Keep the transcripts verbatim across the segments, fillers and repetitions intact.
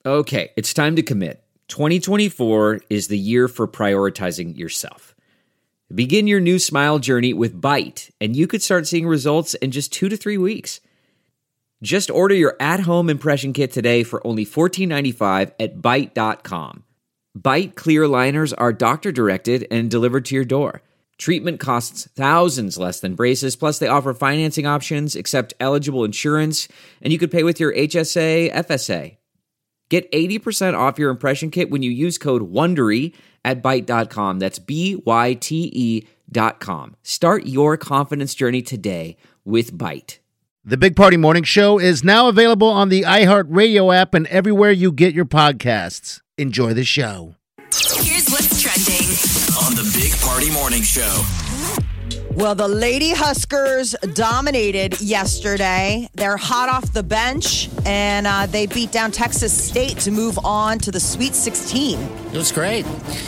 Okay, it's time to commit. twenty twenty-four is the year for prioritizing yourself. Begin your new smile journey with Byte, and you could start seeing results in just two to three weeks. Just order your at-home impression kit today for only fourteen ninety-five at byte dot com. Byte clear aligners are doctor-directed and delivered to your door. Treatment costs thousands less than braces, plus they offer financing options, accept eligible insurance, and you could pay with your H S A, F S A. Get eighty percent off your impression kit when you use code WONDERY at byte dot com. That's B Y T E dot com. Start your confidence journey today with Byte. The Big Party Morning Show is now available on the iHeartRadio app and everywhere you get your podcasts. Enjoy the show. Here's what's trending on the Big Party Morning Show. Well, the Lady Huskers dominated yesterday. They're hot off the bench, and uh, they beat down Texas State to move on to the Sweet sixteen. It was great.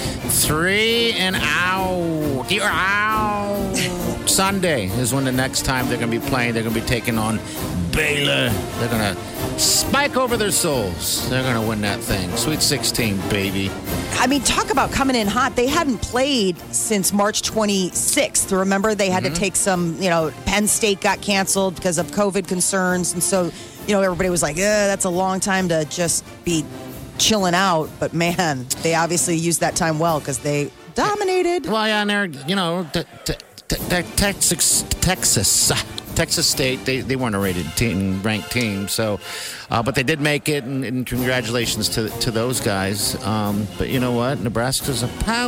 Three and out. You're out. Sunday is when the next time they're going to be playing. They're going to be taking on Baylor. They're going to spike over their souls. They're going to win that thing. Sweet sixteen, baby. I mean, talk about coming in hot. They hadn't played since March twenty-sixth. Remember, they had mm-hmm. to take some, you know, Penn State got canceled because of COVID concerns. And so, you know, everybody was like, eh, that's a long time to just be chilling out. But, man, they obviously used that time well because they dominated. Well, yeah, and they're, you know, t- t- t- t- Texas, Texas. Texas State, they, they weren't a rated team, ranked team, so, uh, but they did make it, and, and congratulations to to those guys. Um, but you know what? Nebraska's a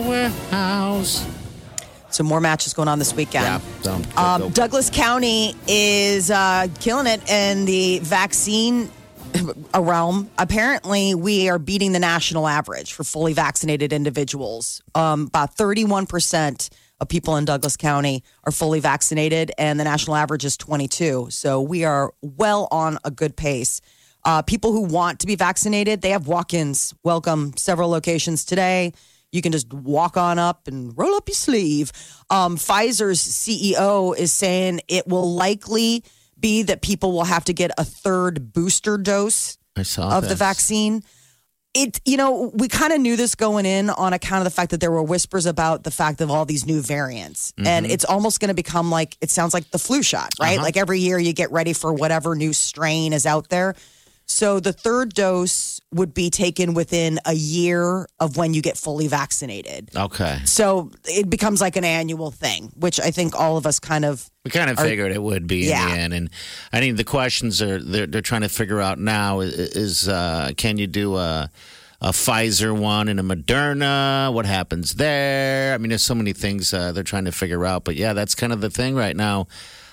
powerhouse. So more matches going on this weekend. Yeah, so, go, um, go. Douglas County is uh, killing it in the vaccine realm. Apparently, we are beating the national average for fully vaccinated individuals. Um, about thirty-one percent of people in Douglas County are fully vaccinated, and the national average is twenty-two. So we are well on a good pace. Uh, people who want to be vaccinated, they have walk-ins. Welcome several locations today. You can just walk on up and roll up your sleeve. Um, Pfizer's C E O is saying it will likely be that people will have to get a third booster dose I saw of this. the vaccine. It, you know, we kind of knew this going in on account of the fact that there were whispers about the fact of all these new variants. Mm-hmm. And it's almost going to become like, it sounds like the flu shot, right? Uh-huh. Like every year you get ready for whatever new strain is out there. So the third dose would be taken within a year of when you get fully vaccinated. Okay. So it becomes like an annual thing, which I think all of us kind of... We kind of are, figured it would be in yeah. the end. And I think the questions are they're, they're trying to figure out now is, is uh, can you do a, a Pfizer one and a Moderna? What happens there? I mean, there's so many things uh, they're trying to figure out. But yeah, that's kind of the thing right now.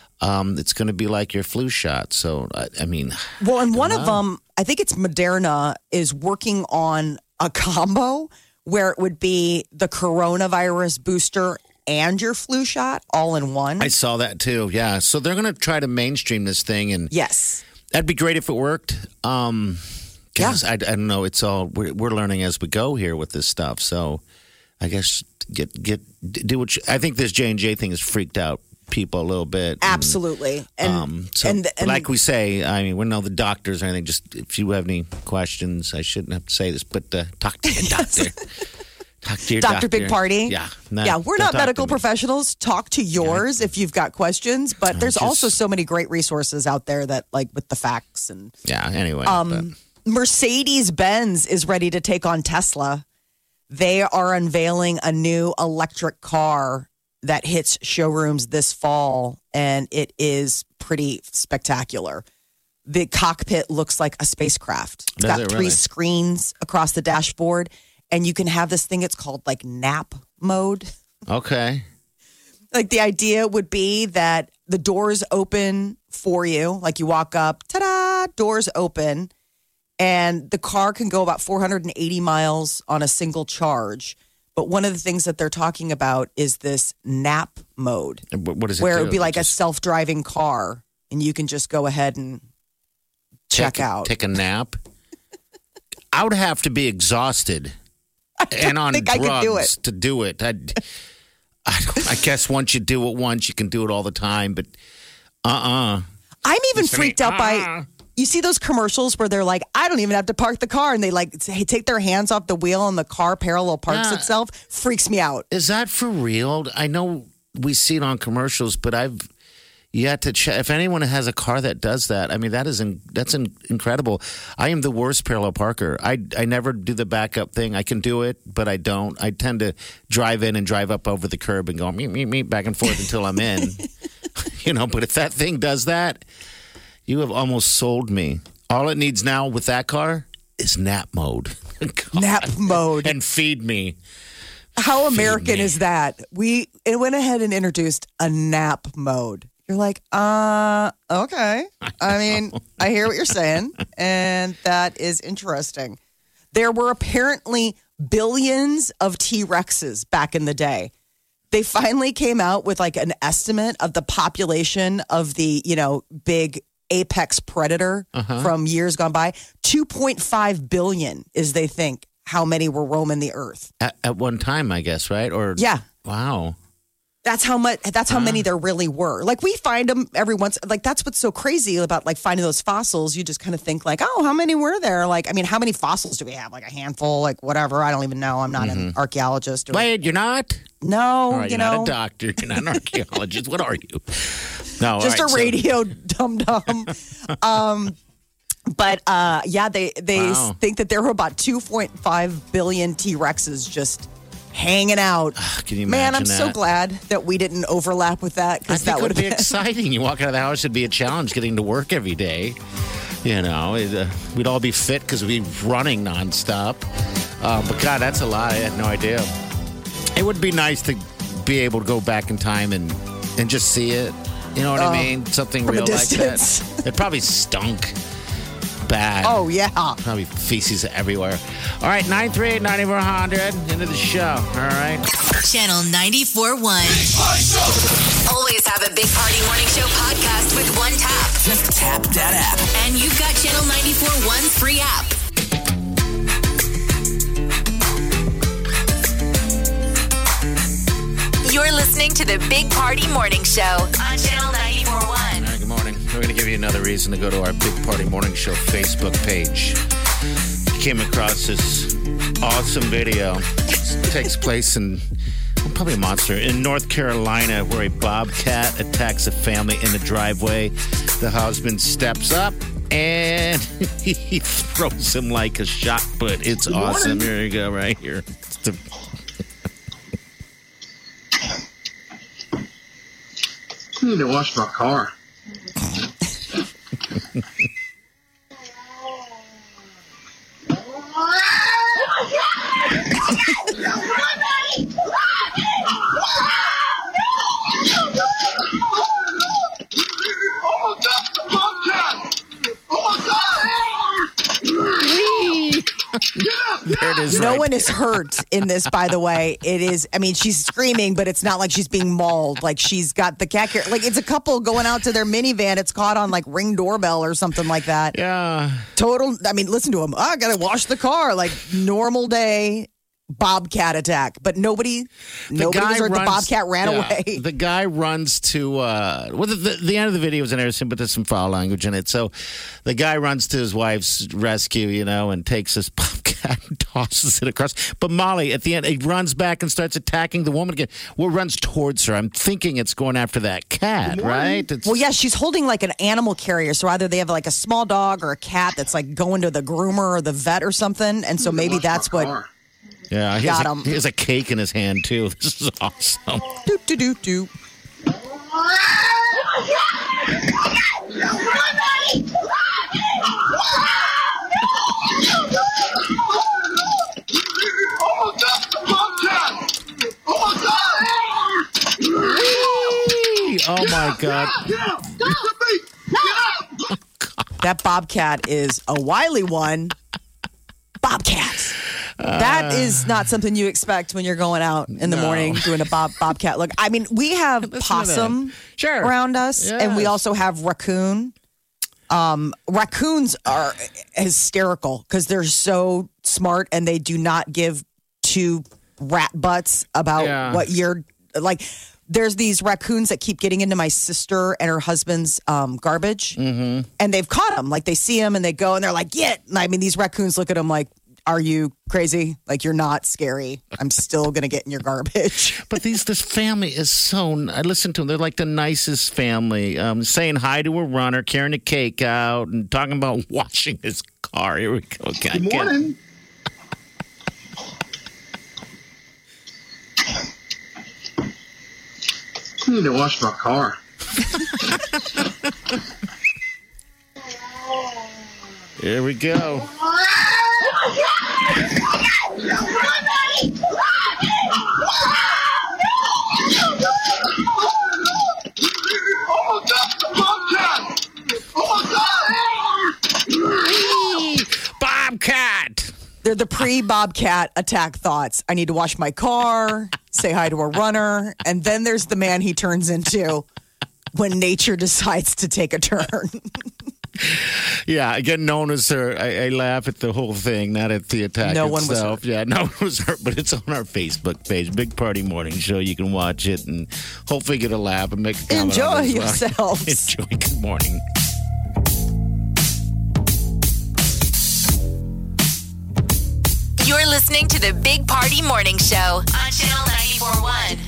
Um, it's going to be like your flu shot. So, I, I mean. Well, and one know. of them, I think it's Moderna, is working on a combo where it would be the coronavirus booster and your flu shot all in one. I saw that too. Yeah. So they're going to try to mainstream this thing. And yes, that'd be great if it worked. Um, guess, yeah. I, I don't know. It's all, we're, we're learning as we go here with this stuff. So I guess get, get, do what you, I think this J and J thing has freaked out people a little bit. Absolutely. And, and, um, so, and, and like we say, I mean, we're not the doctors or anything. Just if you have any questions, I shouldn't have to say this, but uh, talk to your doctor. Talk to your Doctor doctor. Big Party. Yeah. Not, yeah, we're not medical to professionals. Talk to yours yeah. if you've got questions. But I there's just, also so many great resources out there that, like, with the facts. and Yeah, anyway. Um, Mercedes-Benz is ready to take on Tesla. They are unveiling a new electric car that hits showrooms this fall, and it is pretty spectacular. The cockpit looks like a spacecraft. It's Does got it three really? screens across the dashboard, and you can have this thing. It's called like nap mode. Okay. Like the idea would be that the doors open for you. Like you walk up, ta-da, doors open, and the car can go about four hundred eighty miles on a single charge. But one of the things that they're talking about is this nap mode. What is it? Where do? it would be like just a self-driving car, and you can just go ahead and check take, out. Take a nap. I would have to be exhausted and on think drugs I could do it. to do it. I'd, I, I guess once you do it once, you can do it all the time. But uh-uh. I'm even Just freaked me, out by... uh-uh. you see those commercials where they're like, I don't even have to park the car. And they like say, take their hands off the wheel and the car parallel parks Yeah. itself. Freaks me out. Is that for real? I know we see it on commercials, but I've yet to check. If anyone has a car that does that, I mean, that is in, that's in, incredible. I am the worst parallel parker. I, I never do the backup thing. I can do it, but I don't. I tend to drive in and drive up over the curb and go meet, meet, meet, back and forth until I'm in. You know, but if that thing does that, you have almost sold me. All it needs now with that car is nap mode. God. Nap mode. And feed me. How American me. is that? We it went ahead and introduced a nap mode. You're like, uh, okay. I mean, I hear what you're saying, and that is interesting. There were apparently billions of T-Rexes back in the day. They finally came out with like an estimate of the population of the, you know, big apex predator Uh-huh. from years gone by. two point five billion is, they think, how many were roaming the earth. At, at one time, I guess, right? Or Yeah. Wow. That's how much. That's how many there really were. Like we find them every once. Like that's what's so crazy about like finding those fossils. You just kind of think like, oh, how many were there? Like, I mean, how many fossils do we have? Like a handful? Like whatever. I don't even know. I'm not an archaeologist. Or, Wait, you're not? no, All right, you you're know, not a doctor. You're not an archaeologist. What are you? No, just all a right, so- radio dum dum. um, but uh, yeah, they they Wow. think that there were about two point five billion T Rexes just hanging out. Can you Man, imagine I'm so that? glad that we didn't overlap with that I because think that it would would have be been exciting. You walk out of the house, it'd be a challenge getting to work every day. You know, it, uh, we'd all be fit because we'd be running nonstop. Uh, but God, that's a lot. I had no idea. It would be nice to be able to go back in time and, and just see it. You know what I mean? Something from a real like distance. that. It probably stunk bad. Oh yeah. Probably feces everywhere. All right, nine three eight, nine four hundred. Into the show. All right. Channel ninety-four point one. Always have a Big Party Morning Show podcast with one tap. Just tap that app. And you've got Channel ninety-four point one's free app. You're listening to the Big Party Morning Show on Channel ninety-four point one. All right, good morning. We're going to give you another reason to go to our Big Party Morning Show Facebook page. Came across this awesome video. It takes place in, well, probably a monster, in North Carolina, where a bobcat attacks a family in the driveway. The husband steps up and he throws him like a shot put. It's awesome. Here you go, right here. It's the- I need to wash my car. Oh my God, the bobcat! Oh my God! There it is. No right one is hurt in this, by the way. It is, I mean, she's screaming, but it's not like she's being mauled. Like she's got the cat care. Like it's a couple going out to their minivan. It's caught on like Ring doorbell or something like that. Yeah. Total, I mean, listen to him. Oh, I got to wash the car. Like normal day bobcat attack. But nobody, nobody was hurt. The bobcat ran yeah, away. The guy runs to, uh, well, the, the, the end of the video is interesting, but there's some foul language in it. So the guy runs to his wife's rescue, you know, and takes this bobcat and tosses it across. But Molly, at the end, he runs back and starts attacking the woman again. Well, runs towards her. I'm thinking it's going after that cat, right? It's, Well, yeah, she's holding like an animal carrier. So either they have like a small dog or a cat that's like going to the groomer or the vet or something. And so maybe Wash that's my what. car. yeah, he has, Got a, him. he has a cake in his hand, too. This is awesome. Doop, doop, doop, doop. Oh my God, the bobcat! Oh my God! Oh, my God. Get out! Get me! Get out! That bobcat is a wily one. Bobcat. That is not something you expect when you're going out in the No. morning doing a bob bobcat look. I mean, we have Listen to possum that. Sure. around us, and we Yes. also have raccoon. Um, raccoons are hysterical because they're so smart and they do not give two rat butts about Yeah. what you're like. there's these raccoons that keep getting into my sister and her husband's um, garbage. Mm-hmm. And they've caught them. Like, they see them and they go and they're like, get. And I mean, these raccoons look at them like, are you crazy? Like, you're not scary. I'm still going to get in your garbage. But these this family is so... I listen to them. They're like the nicest family. Um, saying hi to a runner, carrying a cake out, and talking about washing his car. Here we go. Good morning. I need to wash my car. Here we go. Oh, that's the Bobcat! Oh, my God! Bobcat! They're the pre-Bobcat attack thoughts. I need to wash my car, say hi to a runner, and then there's the man he turns into when nature decides to take a turn. Yeah, I get known as her. I, I laugh at the whole thing, not at the attack No one was itself. hurt. Yeah, no one was hurt, but it's on our Facebook page, Big Party Morning Show. You can watch it and hopefully get a laugh and make a comment. Enjoy on it as well. yourselves. Enjoy. Good morning. You're listening to the Big Party Morning Show on Channel ninety-four point one.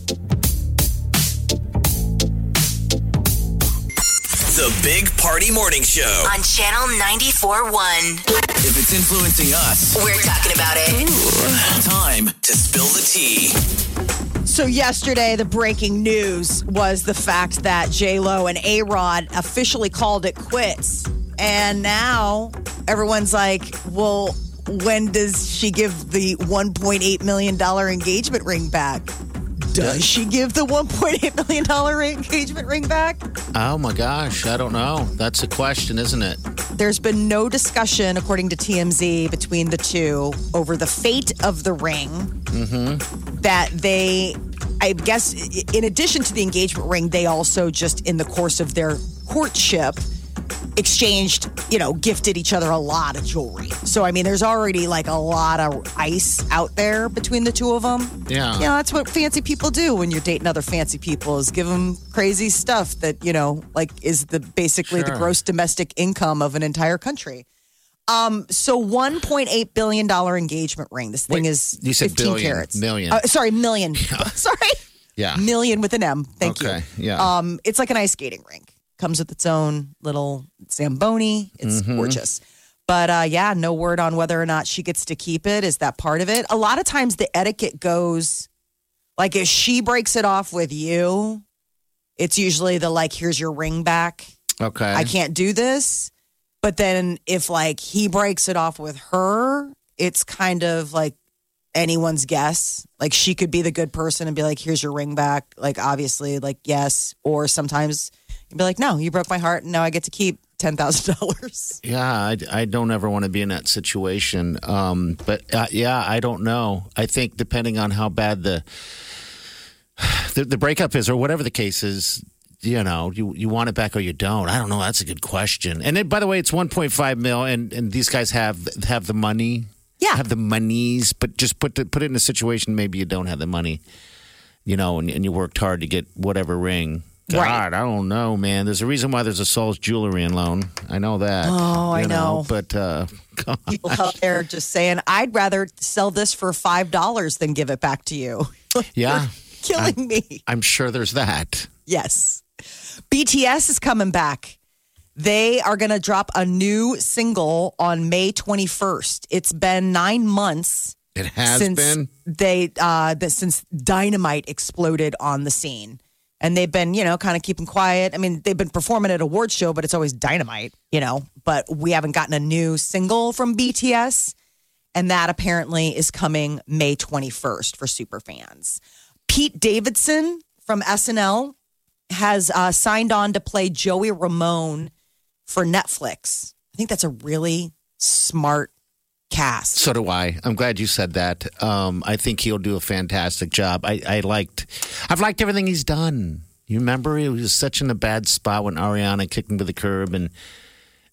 The Big Party Morning Show. On Channel ninety-four point one. If it's influencing us, We're talking about it. time to spill the tea. So yesterday, the breaking news was the fact that J-Lo and A-Rod officially called it quits. And now everyone's like, well, when does she give the one point eight million dollars engagement ring back? Does she give the one point eight million dollars engagement ring back? Oh, my gosh. I don't know. That's a question, isn't it? There's been no discussion, according to T M Z, between the two over the fate of the ring. Mm-hmm. That they, I guess, in addition to the engagement ring, they also just, in the course of their courtship, exchanged, you know, gifted each other a lot of jewelry. So, I mean, there's already like a lot of ice out there between the two of them. Yeah. You know, that's what fancy people do when you're dating other fancy people is give them crazy stuff that, you know, like is the basically the Sure. gross domestic income of an entire country. Um, so one point eight billion dollars engagement ring. This thing Wait, is you said fifteen billion, carats. million. Uh, sorry, million. Sorry. Yeah. Million with an M. Thank you. Okay, yeah. Um, it's like an ice skating rink. Comes with its own little Zamboni. It's Mm-hmm. gorgeous. But uh, yeah, no word on whether or not she gets to keep it. Is that part of it? A lot of times the etiquette goes like if she breaks it off with you, it's usually the like, here's your ring back. Okay. I can't do this. But then if like he breaks it off with her, it's kind of like anyone's guess. Like she could be the good person and be like, here's your ring back. Like obviously, like yes. Or sometimes you'd be like, no, you broke my heart and now I get to keep ten thousand dollars. Yeah, I, I don't ever want to be in that situation. Um, but uh, yeah, I don't know. I think depending on how bad the, the the breakup is or whatever the case is, you know, you, you want it back or you don't. I don't know. That's a good question. And then, by the way, it's one point five mil and, and these guys have have the money. Yeah. Have the monies, but just put the, put it in a situation maybe you don't have the money, you know, and, and you worked hard to get whatever ring. God, Right. I don't know, man. There's a reason why there's a Saul's Jewelry in loan. I know that. Oh, I you know. But, uh, God. People out there just saying, I'd rather sell this for five dollars than give it back to you. Yeah. You're killing me. I'm sure there's that. Yes. B T S is coming back. They are going to drop a new single on May twenty-first. It's been nine months It has since been. they uh, that since Dynamite exploded on the scene, and they've been you know kind of keeping quiet. I mean, they've been performing at awards show, but it's always Dynamite, you know. But we haven't gotten a new single from B T S, and that apparently is coming May twenty-first for super fans. Pete Davidson from S N L has uh, signed on to play Joey Ramone for Netflix. I think that's a really smart cast. So do I. I'm glad you said that. Um, I think he'll do a fantastic job. I, I liked, I've liked everything he's done. You remember he was such in a bad spot when Ariana kicked him to the curb, and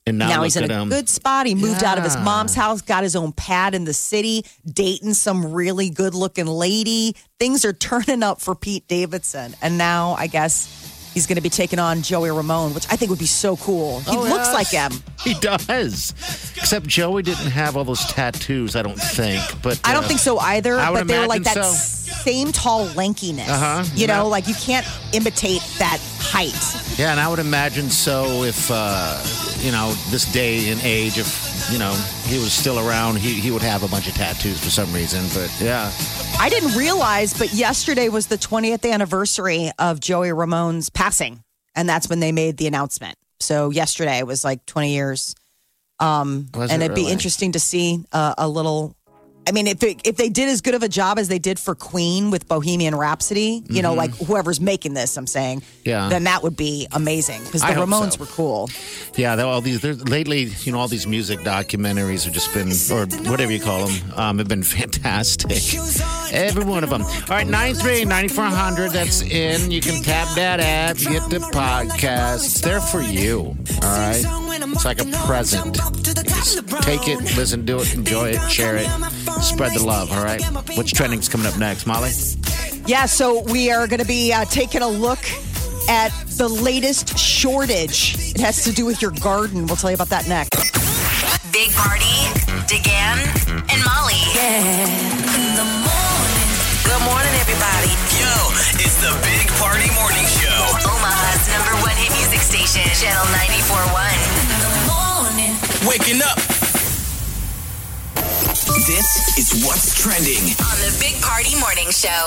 And now, now look he's in at a him. good spot. He moved out of his Yeah. mom's house, got his own pad in the city, dating some really good looking lady. Things are turning up for Pete Davidson. And now I guess he's going to be taking on Joey Ramone, which I think would be so cool. He Oh, looks yes. like him. He does. Except Joey didn't have all those tattoos, I don't think. But I don't uh, think so either, I would but they were like that imagine so. same tall lankiness. Uh-huh. You know, Yeah. like you can't imitate that height. Yeah, and I would imagine so if, uh, you know, this day and age, if, you know, he was still around, he, he would have a bunch of tattoos for some reason. But yeah. I didn't realize, but yesterday was the twentieth anniversary of Joey Ramone's passing. And that's when they made the announcement. So yesterday was like twenty years. Um, Was and it it'd be really? interesting to see uh, a little. I mean, if it, if they did as good of a job as they did for Queen with Bohemian Rhapsody, you know, like whoever's making this, I'm saying, Mm-hmm. Yeah. then that would be amazing because the I hope Ramones so. were cool. Yeah, all these there's- lately, you know, all these music documentaries have just been, or whatever you call them, um, have been fantastic. Every one of them. All right, nine three nine four hundred. That's in. You can tap that app, get the podcast. It's there for you. All right, it's like a present. Just take it, listen to it, enjoy it, share it, spread the love. All right. What's trending's coming up next, Molly? Yeah, so we are going to be uh, taking a look at the latest shortage. It has to do with your garden. We'll tell you about that next. Big Party, DeGan, and Molly. In the morning. Good morning, everybody. Yo, it's the Big Party Morning Show. Omaha's number one hit music station, Channel ninety-four point one. In the morning. Waking up. This is what's trending. On the Big Party Morning Show.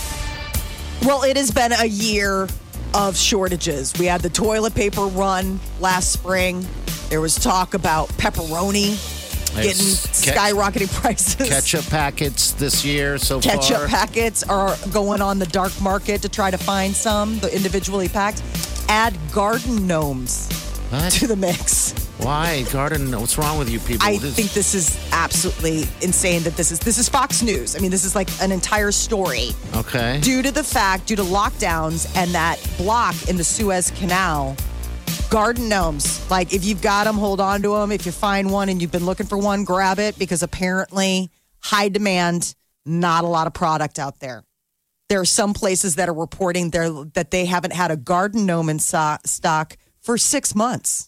Well, it has been a year of shortages. We had the toilet paper run last spring. There was talk about pepperoni getting There's ke- skyrocketing prices. Ketchup packets this year so Ketchup far. packets are going on the dark market to try to find some, the individually packed. Add garden gnomes What? to the mix. Why garden? What's wrong with you people? I What is- think this is absolutely insane that this is this is Fox News. I mean, this is like an entire story. Okay. Due to the fact, due to lockdowns and that block in the Suez Canal, garden gnomes, like if you've got them, hold on to them. If you find one and you've been looking for one, grab it because apparently high demand, not a lot of product out there. There are some places that are reporting there that they haven't had a garden gnome in so- stock for six months.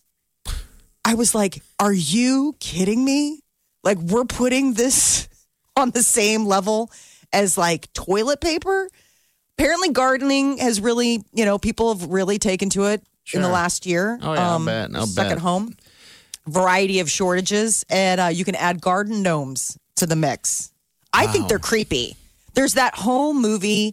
I was like, are you kidding me? Like we're putting this on the same level as like toilet paper? Apparently gardening has really, you know, people have really taken to it in the Sure. last year. Oh, yeah, I'll bet. I'll stuck bet. at home. Variety of shortages. And uh, you can add garden gnomes to the mix. I think they're creepy. There's that whole movie,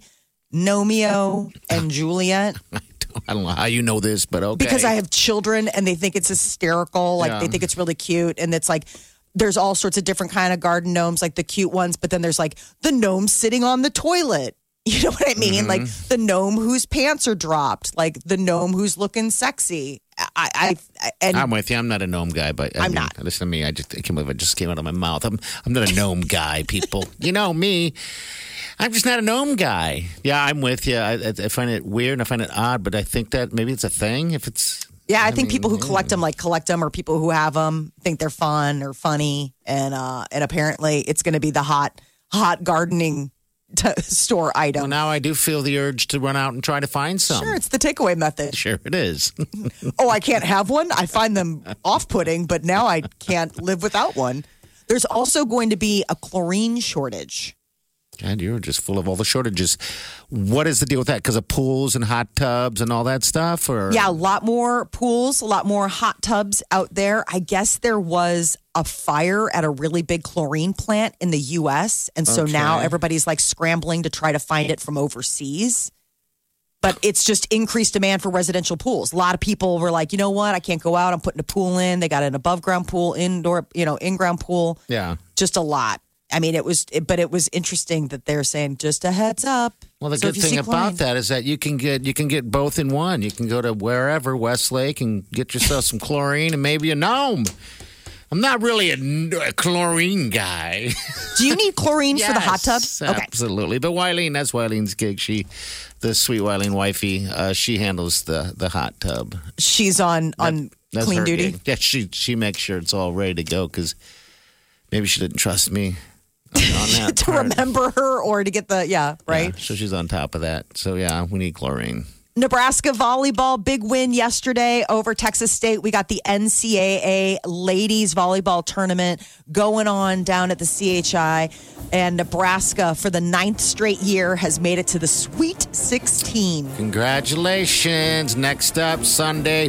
Nomeo and Juliet. I don't know how you know this, but okay. Because I have children and they think it's hysterical. Like Yeah. they think it's really cute. And it's like, there's all sorts of different kind of garden gnomes, like the cute ones. But then there's like the gnome sitting on the toilet. You know what I mean? Mm-hmm. Like the gnome whose pants are dropped, like the gnome who's looking sexy. I, I, I and I'm with you. I'm not a gnome guy, but I I'm mean, not. Listen to me. I just I can't believe it just came out of my mouth. I'm I'm not a gnome guy. People, you know me. I'm just not a gnome guy. Yeah, I'm with you. I, I I find it weird and I find it odd, but I think that maybe it's a thing. If it's yeah, I, think people who collect them like collect them, or people who have them think they're fun or funny, and uh, and apparently it's going to be the hot hot gardening t- store item. well, now I do feel the urge to run out and try to find some. Sure, it's the takeaway method. Sure it is. Oh, I can't have one? I find them off-putting, but now I can't live without one. There's also going to be a chlorine shortage. God, you're just full of all the shortages. What is the deal with that? Because of pools and hot tubs and all that stuff? Or Yeah, a lot more pools, a lot more hot tubs out there. I guess there was a fire at a really big chlorine plant in the U S, and so now Okay. everybody's like scrambling to try to find it from overseas. But it's just increased demand for residential pools. A lot of people were like, you know what? I can't go out. I'm putting a pool in. They got an above ground pool, indoor, you know, in ground pool. Yeah. Just a lot. I mean, it was, it, but it was interesting that they're saying just a heads up. Well, the So if good you thing see about chlorine- that is that you can get you can get both in one. You can go to wherever, Westlake, and get yourself some chlorine and maybe a gnome. I'm not really a, n- a chlorine guy. Do you need chlorine for the hot tub? Yes, absolutely. But Wileen, that's Wileen's gig. She, the sweet Wileen wifey, uh, she handles the the hot tub. She's on on That's clean her duty. gig. Yeah, she she makes sure it's all ready to go because maybe she didn't trust me on, on that to part. remember her or to get the, yeah, right? Yeah, so she's on top of that. So yeah, we need chlorine. Nebraska volleyball, big win yesterday over Texas State. We got the N C double A ladies volleyball tournament going on down at the C H I. And Nebraska, for the ninth straight year, has made it to the Sweet sixteen. Congratulations. Next up, Sunday,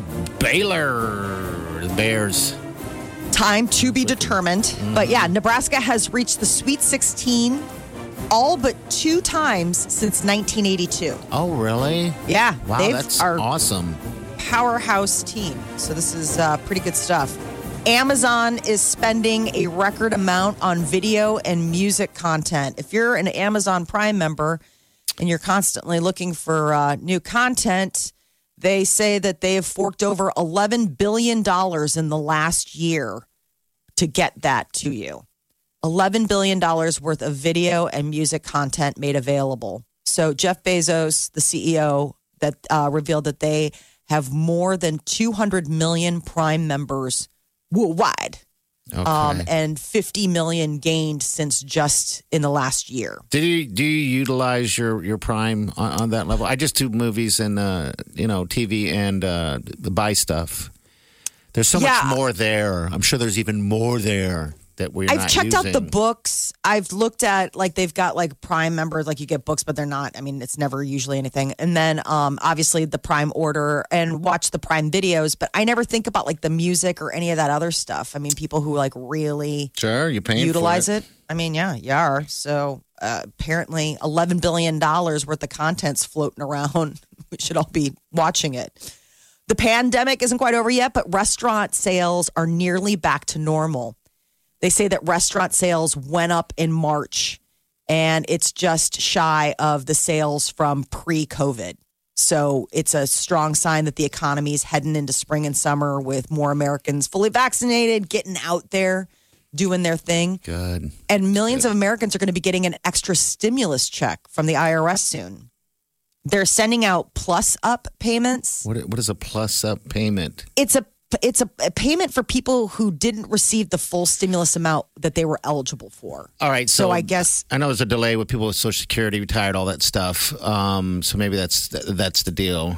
Baylor. The Bears. Time to be determined. Mm-hmm. But yeah, Nebraska has reached the Sweet sixteen all but two times since nineteen eighty-two. Oh, really? Yeah. Wow, they've that's our awesome. Powerhouse team. So this is uh, pretty good stuff. Amazon is spending a record amount on video and music content. If you're an Amazon Prime member and you're constantly looking for uh, new content, they say that they have forked over eleven billion dollars in the last year to get that to you. eleven billion dollars worth of video and music content made available. So Jeff Bezos, the C E O, that uh, revealed that they have more than two hundred million Prime members worldwide. Okay. Um, and fifty million gained since just in the last year. Did you do you utilize your, your Prime on, on that level? I just do movies and uh, you know T V and uh, buy stuff. There's so Yeah. much more there. I'm sure there's even more there that we're I've not checked out the using. books. I've looked at, like, they've got like Prime members, like you get books, but they're not. I mean, it's never usually anything. And then um, obviously the Prime order and watch the Prime videos. But I never think about like the music or any of that other stuff. I mean, people who like really Sure, you're paying utilize for it. it. I mean, yeah, you are. So uh, apparently eleven billion dollars worth of content's floating around. We should all be watching it. The pandemic isn't quite over yet, but restaurant sales are nearly back to normal. They say that restaurant sales went up in March, and it's just shy of the sales from pre-COVID. So it's a strong sign that the economy is heading into spring and summer with more Americans fully vaccinated, getting out there, doing their thing. Good. And millions of Americans are going to be getting an extra stimulus check from the I R S soon. They're sending out plus up payments. What what is a plus up payment? It's a it's a, a payment for people who didn't receive the full stimulus amount that they were eligible for. All right, so, So I guess- I know there's a delay with people with Social Security, retired, all that stuff. Um, so maybe that's that's the deal.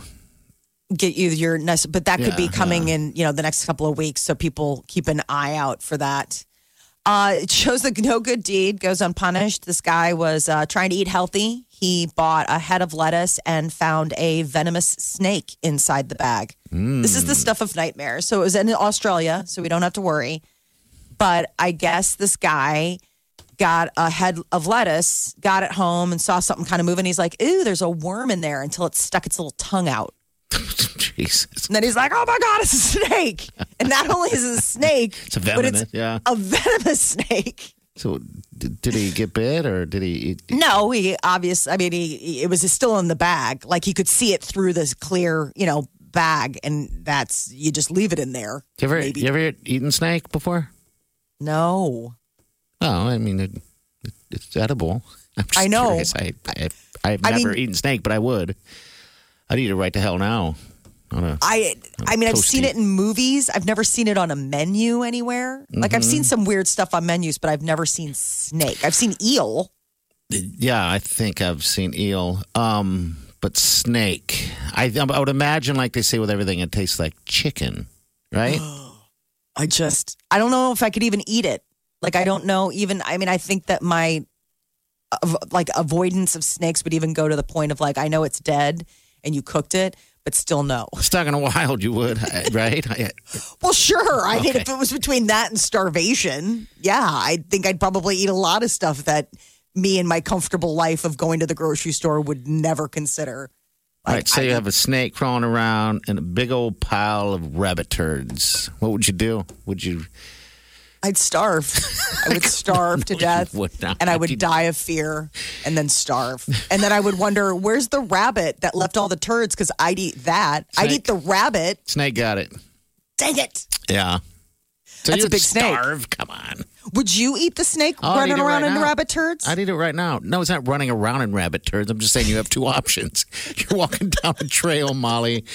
Get you your next, but that could be Yeah, coming yeah. in, you know, the next couple of weeks. So people keep an eye out for that. Uh, it shows that no good deed goes unpunished. This guy was uh, trying to eat healthy. He bought a head of lettuce and found a venomous snake inside the bag. Mm. This is the stuff of nightmares. So it was in Australia, so we don't have to worry. But I guess this guy got a head of lettuce, got it home, and saw something kind of moving. He's like, ooh, there's a worm in there, until it stuck its little tongue out. Jesus. And then he's like, oh my God, it's a snake. And not only is it a snake, It's a but venomous, it's yeah. a venomous snake. So did, did he get bit or did he eat? No, he obviously, I mean, he, he- it was still in the bag. Like he could see it through this clear, you know, bag. And that's, you just leave it in there. You ever, Maybe. you ever eaten snake before? No. Oh, I mean, it, it, it's edible. I'm just I know. curious. I, I, I've I never mean- eaten snake, but I would. I'd eat it right to hell now. On a, I I mean, I've seen Toasty. it in movies. I've never seen it on a menu anywhere. Like I've Mm-hmm. seen some weird stuff on menus, but I've never seen snake. I've seen eel. yeah, I think I've seen eel. Um, but snake. I, I would imagine, like they say with everything, it tastes like chicken, right? I just, I don't know if I could even eat it. Like, I don't know even, I mean, I think that my, av- like, avoidance of snakes would even go to the point of, like, I know it's dead and you cooked it, but still no. Stuck in a wild, you would, right? I, Well, sure. I mean, Okay. if it was between that and starvation, yeah, I think I'd probably eat a lot of stuff that me and my comfortable life of going to the grocery store would never consider. all right, say I- you have a snake crawling around in a big old pile of rabbit turds. What would you do? Would you? I'd starve. I would starve to you death, would not. and I would You'd- die of fear, and then starve. And then I would wonder, where's the rabbit that left all the turds? Because I'd eat that. I'd Snake. eat the rabbit. Snake got it. Dang it! Yeah. So That's a you'd big snake. starve. Come on. Would you eat the snake Oh, I'd running eat it around right in now. rabbit turds? I'd eat it right now. No, it's not running around in rabbit turds. I'm just saying you have two options. You're walking down a trail, Molly,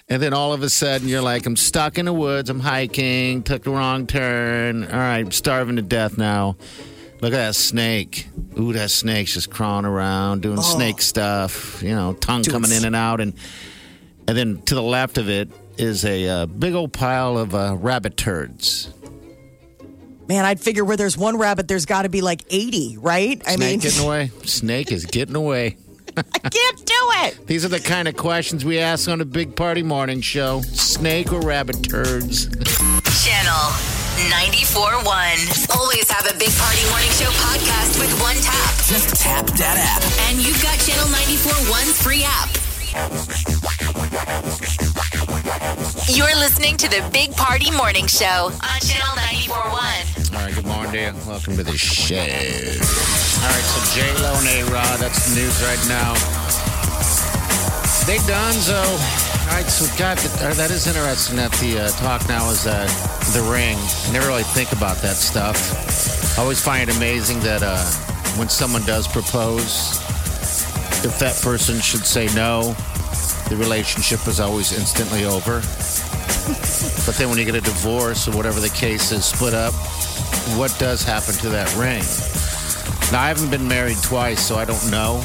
And then all of a sudden, you're like, I'm stuck in the woods. I'm hiking, took the wrong turn. All right, I'm starving to death now. Look at that snake. Ooh, that snake's just crawling around, doing Oh. snake stuff. You know, tongue Dude, coming in and out. And and then to the left of it is a uh, big old pile of uh, rabbit turds. Man, I'd figure where there's one rabbit, there's got to be like eighty, right? I Snake mean, getting away. Snake is getting away. I can't do it. These are the kind of questions we ask on the Big Party Morning Show. Snake or rabbit turds? Channel ninety-four point one. Always have a Big Party Morning Show podcast with one tap. Just tap that app. And you've got Channel ninety-four point one's free app. You're listening to the Big Party Morning Show on Channel ninety-four point one. All right, good morning to you. Welcome to the show. All right, so J-Lo and A-Rod, that's the news right now. Big Donzo. All right, so God, that, that is interesting that the uh, talk now is uh, the ring. I never really think about that stuff. I always find it amazing that uh, when someone does propose, if that person should say no, the relationship is always instantly over. But then when you get a divorce or whatever the case is, split up, what does happen to that ring? Now, I haven't been married twice, so I don't know.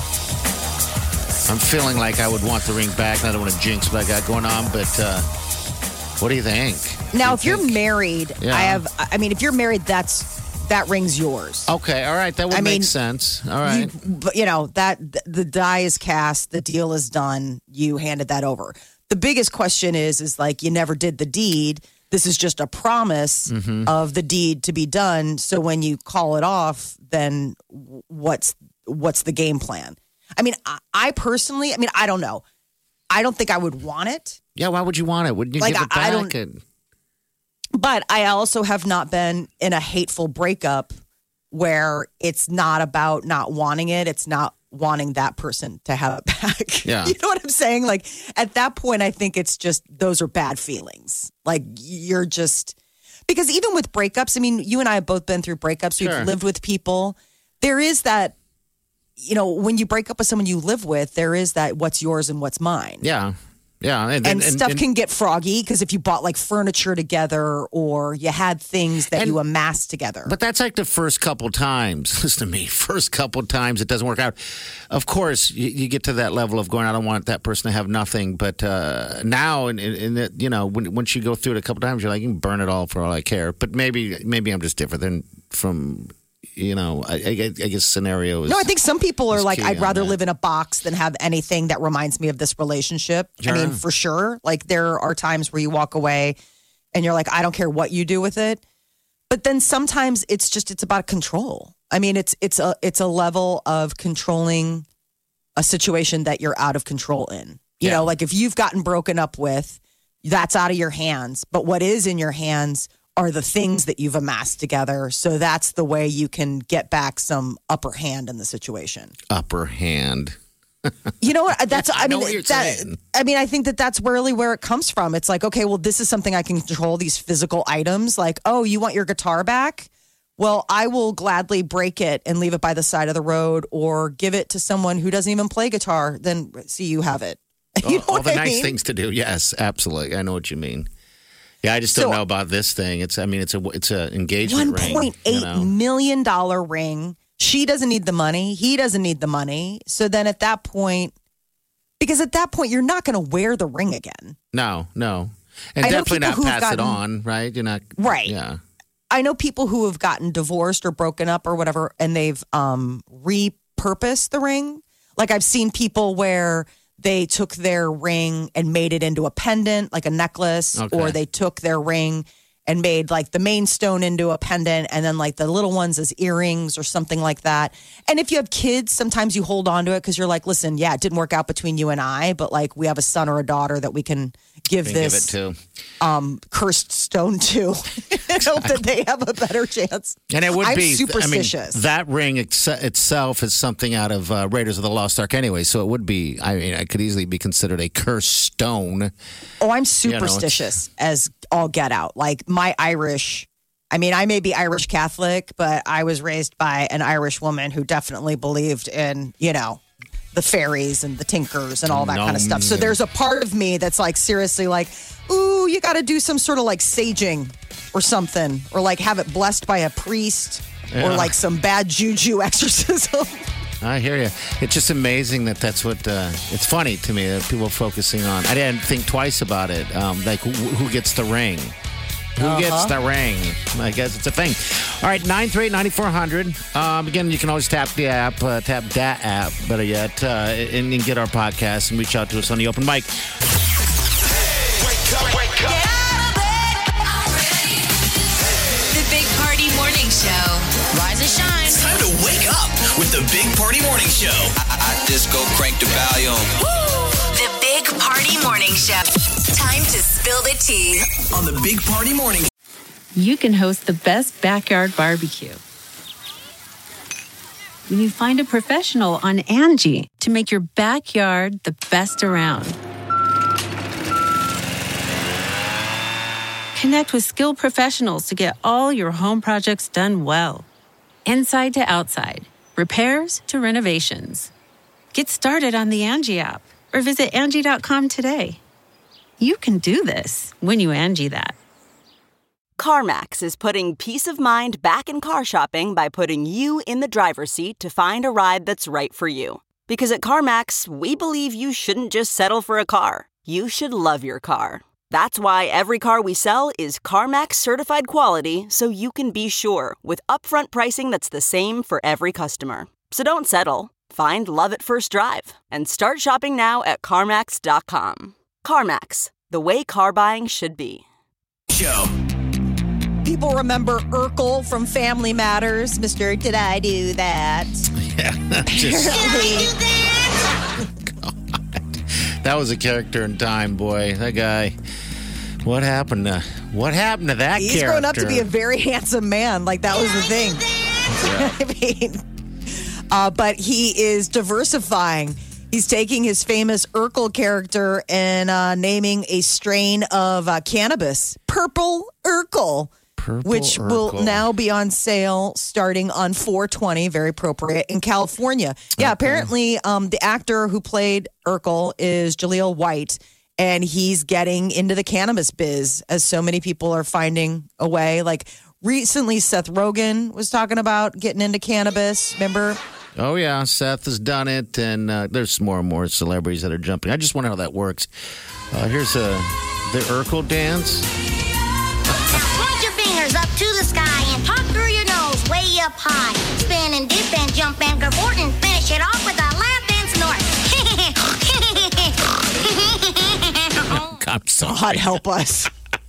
I'm feeling like I would want the ring back. I don't want to jinx what I got going on, but uh, what do you think? Now, You if you're think- married, Yeah. I have, I mean, if you're married, that's, that ring's yours. Okay, all right, that would I make mean, sense. All right. You, but, you know, that the die is cast, the deal is done, you handed that over. The biggest question is, is like, you never did the deed. This is just a promise Mm-hmm. of the deed to be done. So when you call it off, then what's what's the game plan? I mean, I, I personally, I mean, I don't know. I don't think I would want it, Yeah, why would you want it? Wouldn't you Like, give it I- I back? don't- And- but I also have not been in a hateful breakup where it's not about not wanting it. It's not wanting that person to have it back. Yeah. You know what I'm saying? Like at that point, I think it's just, those are bad feelings. Like you're just, because even with breakups, I mean, you and I have both been through breakups. Sure. We've lived with people. There is that, you know, when you break up with someone you live with, there is that what's yours and what's mine. yeah, yeah. And, And, stuff can get froggy because if you bought like furniture together or you had things that And- you amassed together. But that's like the first couple times. Listen to me. First couple times it doesn't work out. Of course, you, you get to that level of going, I don't want that person to have nothing. But uh, now, in, in, in the, you know, when, once you go through it a couple times, you're like, you can burn it all for all I care. But maybe, maybe I'm just different than from, you know, I, I, I guess scenario is. No, I think some people are is like, key I'd on rather that. live in a box than have anything that reminds me of this relationship. Sure. I mean, for sure. Like there are times where you walk away and you're like, I don't care what you do with it. But then sometimes it's just, it's about control. I mean, it's, it's a, it's a level of controlling a situation that you're out of control in. You Yeah. know, like if you've gotten broken up with, that's out of your hands. But what is in your hands are the things that you've amassed together. So that's the way you can get back some upper hand in the situation. upper hand. You know what? That's I, I know mean what you're that saying. I mean I think that that's really where it comes from. It's like, okay, well, this is something I can control, these physical items. Like, oh, you want your guitar back? Well, I will gladly break it and leave it by the side of the road or give it to someone who doesn't even play guitar. Then see you have it. You know all what the I nice mean? things to do. Yes, absolutely. I know what you mean. Yeah, I just don't So- know about this thing. It's, I mean, it's a, it's a engagement One ring. point eight you know? million dollar ring. She doesn't need the money. He doesn't need the money. So then at that point, because at that point you're not going to wear the ring again. No, no, and I know definitely people not who've pass it gotten- on. Right? You're not Right. Yeah. I know people who have gotten divorced or broken up or whatever, and they've um, repurposed the ring. Like I've seen people where they took their ring and made it into a pendant, like a necklace, Okay. or they took their ring and made like the main stone into a pendant and then like the little ones as earrings or something like that. And if you have kids, sometimes you hold on to it because you're like, listen, yeah, it didn't work out between you and I, but like we have a son or a daughter that we can give Can give it this to. um, cursed stone to and hope that they have a better chance. And it would I'm be superstitious. I mean, that ring ex- itself is something out of uh, Raiders of the Lost Ark, anyway. So it would be. I mean, it could easily be considered a cursed stone. Oh, I'm it's- superstitious as all get out. Like my Irish, I mean, I may be Irish Catholic, but I was raised by an Irish woman who definitely believed in, you know, the fairies and the tinkers and all that kind of stuff. So Gnomes. there's a part of me that's like seriously like, ooh, you got to do some sort of like saging or something, or like have it blessed by a priest, or Yeah. like some bad juju exorcism. I hear you. It's just amazing that that's what. Uh, it's funny to me that people are focusing on. I didn't think twice about it. Um, like who, who gets the ring? Who Uh-huh. gets the ring? I guess it's a thing. All right, nine three eight, nine four hundred. Um, again, you can always tap the app, uh, tap that app, better yet, uh, and, and get our podcast and reach out to us on the open mic. Wake up, wake up. The Big Party Morning Show. Rise and shine. It's time to wake up with the Big Party Morning Show. I, I just go crank the volume. The Big Party Morning Show. Time to spill the tea. On the Big Party Morning You can host the best backyard barbecue when you find a professional on Angie to make your backyard the best around. Connect with skilled professionals to get all your home projects done well. Inside to outside, repairs to renovations. Get started on the Angie app or visit Angie dot com today. You can do this when you Angie that. CarMax is putting peace of mind back in car shopping by putting you in the driver's seat to find a ride that's right for you. Because at CarMax, we believe you shouldn't just settle for a car. You should love your car. That's why every car we sell is CarMax certified quality, so you can be sure with upfront pricing that's the same for every customer. So don't settle. Find love at first drive and start shopping now at CarMax dot com. CarMax, the way car buying should be. Show. People remember Urkel from Family Matters. Mister Did I do that? Yeah, just, that was a character in time, boy. That guy. What happened to what happened to that He's character? grown up to be a very handsome man. Like, that was the thing. I mean, uh, but he is diversifying. He's taking his famous Urkel character and uh, naming a strain of uh, cannabis, Purple Urkel. Purple Which will Urkel. now be on sale starting on four twenty, very appropriate, in California. Yeah, apparently um, the actor who played Urkel is Jaleel White, and he's getting into the cannabis biz, as so many people are finding a way. Like recently, Seth Rogen was talking about getting into cannabis, remember? Oh, yeah. Seth has done it, and uh, there's more and more celebrities that are jumping. I just wonder how that works. Uh, here's uh, the Urkel dance. Point your fingers up to the sky and pop through your nose way up high. Spin and dip and jump and cavort and finish it off with a laugh and snort. I'm sorry. God help us.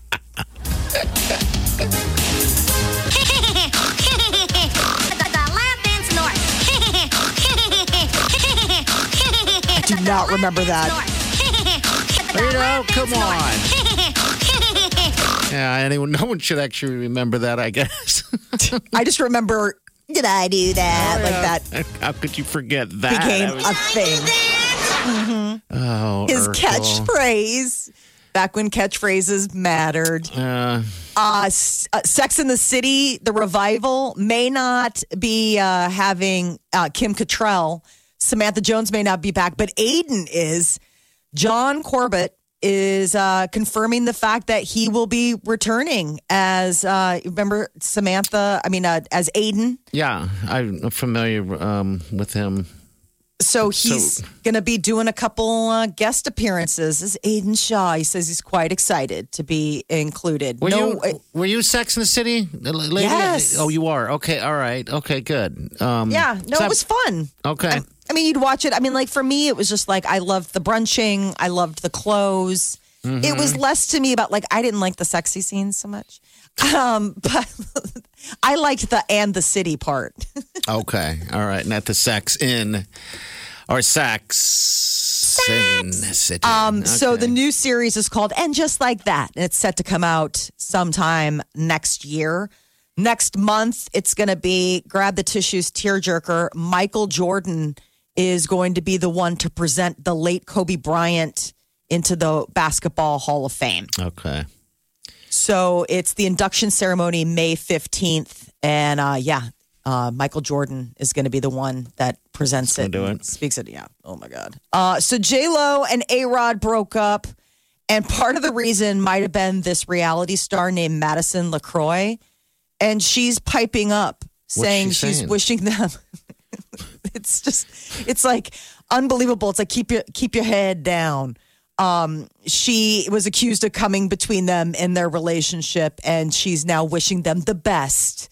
I do not remember that. You know, come on. Yeah, anyone, no one should actually remember that, I guess. I just remember, did I do that? Like that How could you forget that? became That was- a thing. oh, His Urkel. catchphrase, back when catchphrases mattered. Uh, Uh, S- uh, Sex in the City, the revival, may not be uh, having uh, Kim Cattrall. Samantha Jones may not be back, but Aiden is. John Corbett is uh, confirming the fact that he will be returning as, uh, remember Samantha, I mean, uh, as Aiden. yeah, I'm familiar um, with him. So he's So- going to be doing a couple uh, guest appearances as Aiden Shaw. He says he's quite excited to be included. Were no, you were you Sex in the City, lady? Yes. Oh, you are. Okay, all right. Okay, good. Um, yeah, no, so- it was fun. Okay. I, I mean, you'd watch it. I mean, like for me, it was just like I loved the brunching. I loved the clothes. Mm-hmm. It was less to me about like I didn't like the sexy scenes so much, um, but I liked the and the city part. Okay, all right. Not the sex in or sex, in the city. Um, So Okay. the new series is called And Just Like That. And it's set to come out sometime next year. Next month, it's going to be Grab the Tissues tearjerker. Michael Jordan is going to be the one to present the late Kobe Bryant into the Basketball Hall of Fame. Okay. So it's the induction ceremony May fifteenth. And uh, yeah, Uh, Michael Jordan is going to be the one that presents it, do and it. speaks it. Yeah. Oh my God. Uh, so J Lo and A Rod broke up, and part of the reason might have been this reality star named Madison LaCroix, and she's piping up saying she she's saying? wishing them. It's just, it's like unbelievable. It's like keep your keep your head down. Um, she was accused of coming between them in their relationship, and she's now wishing them the best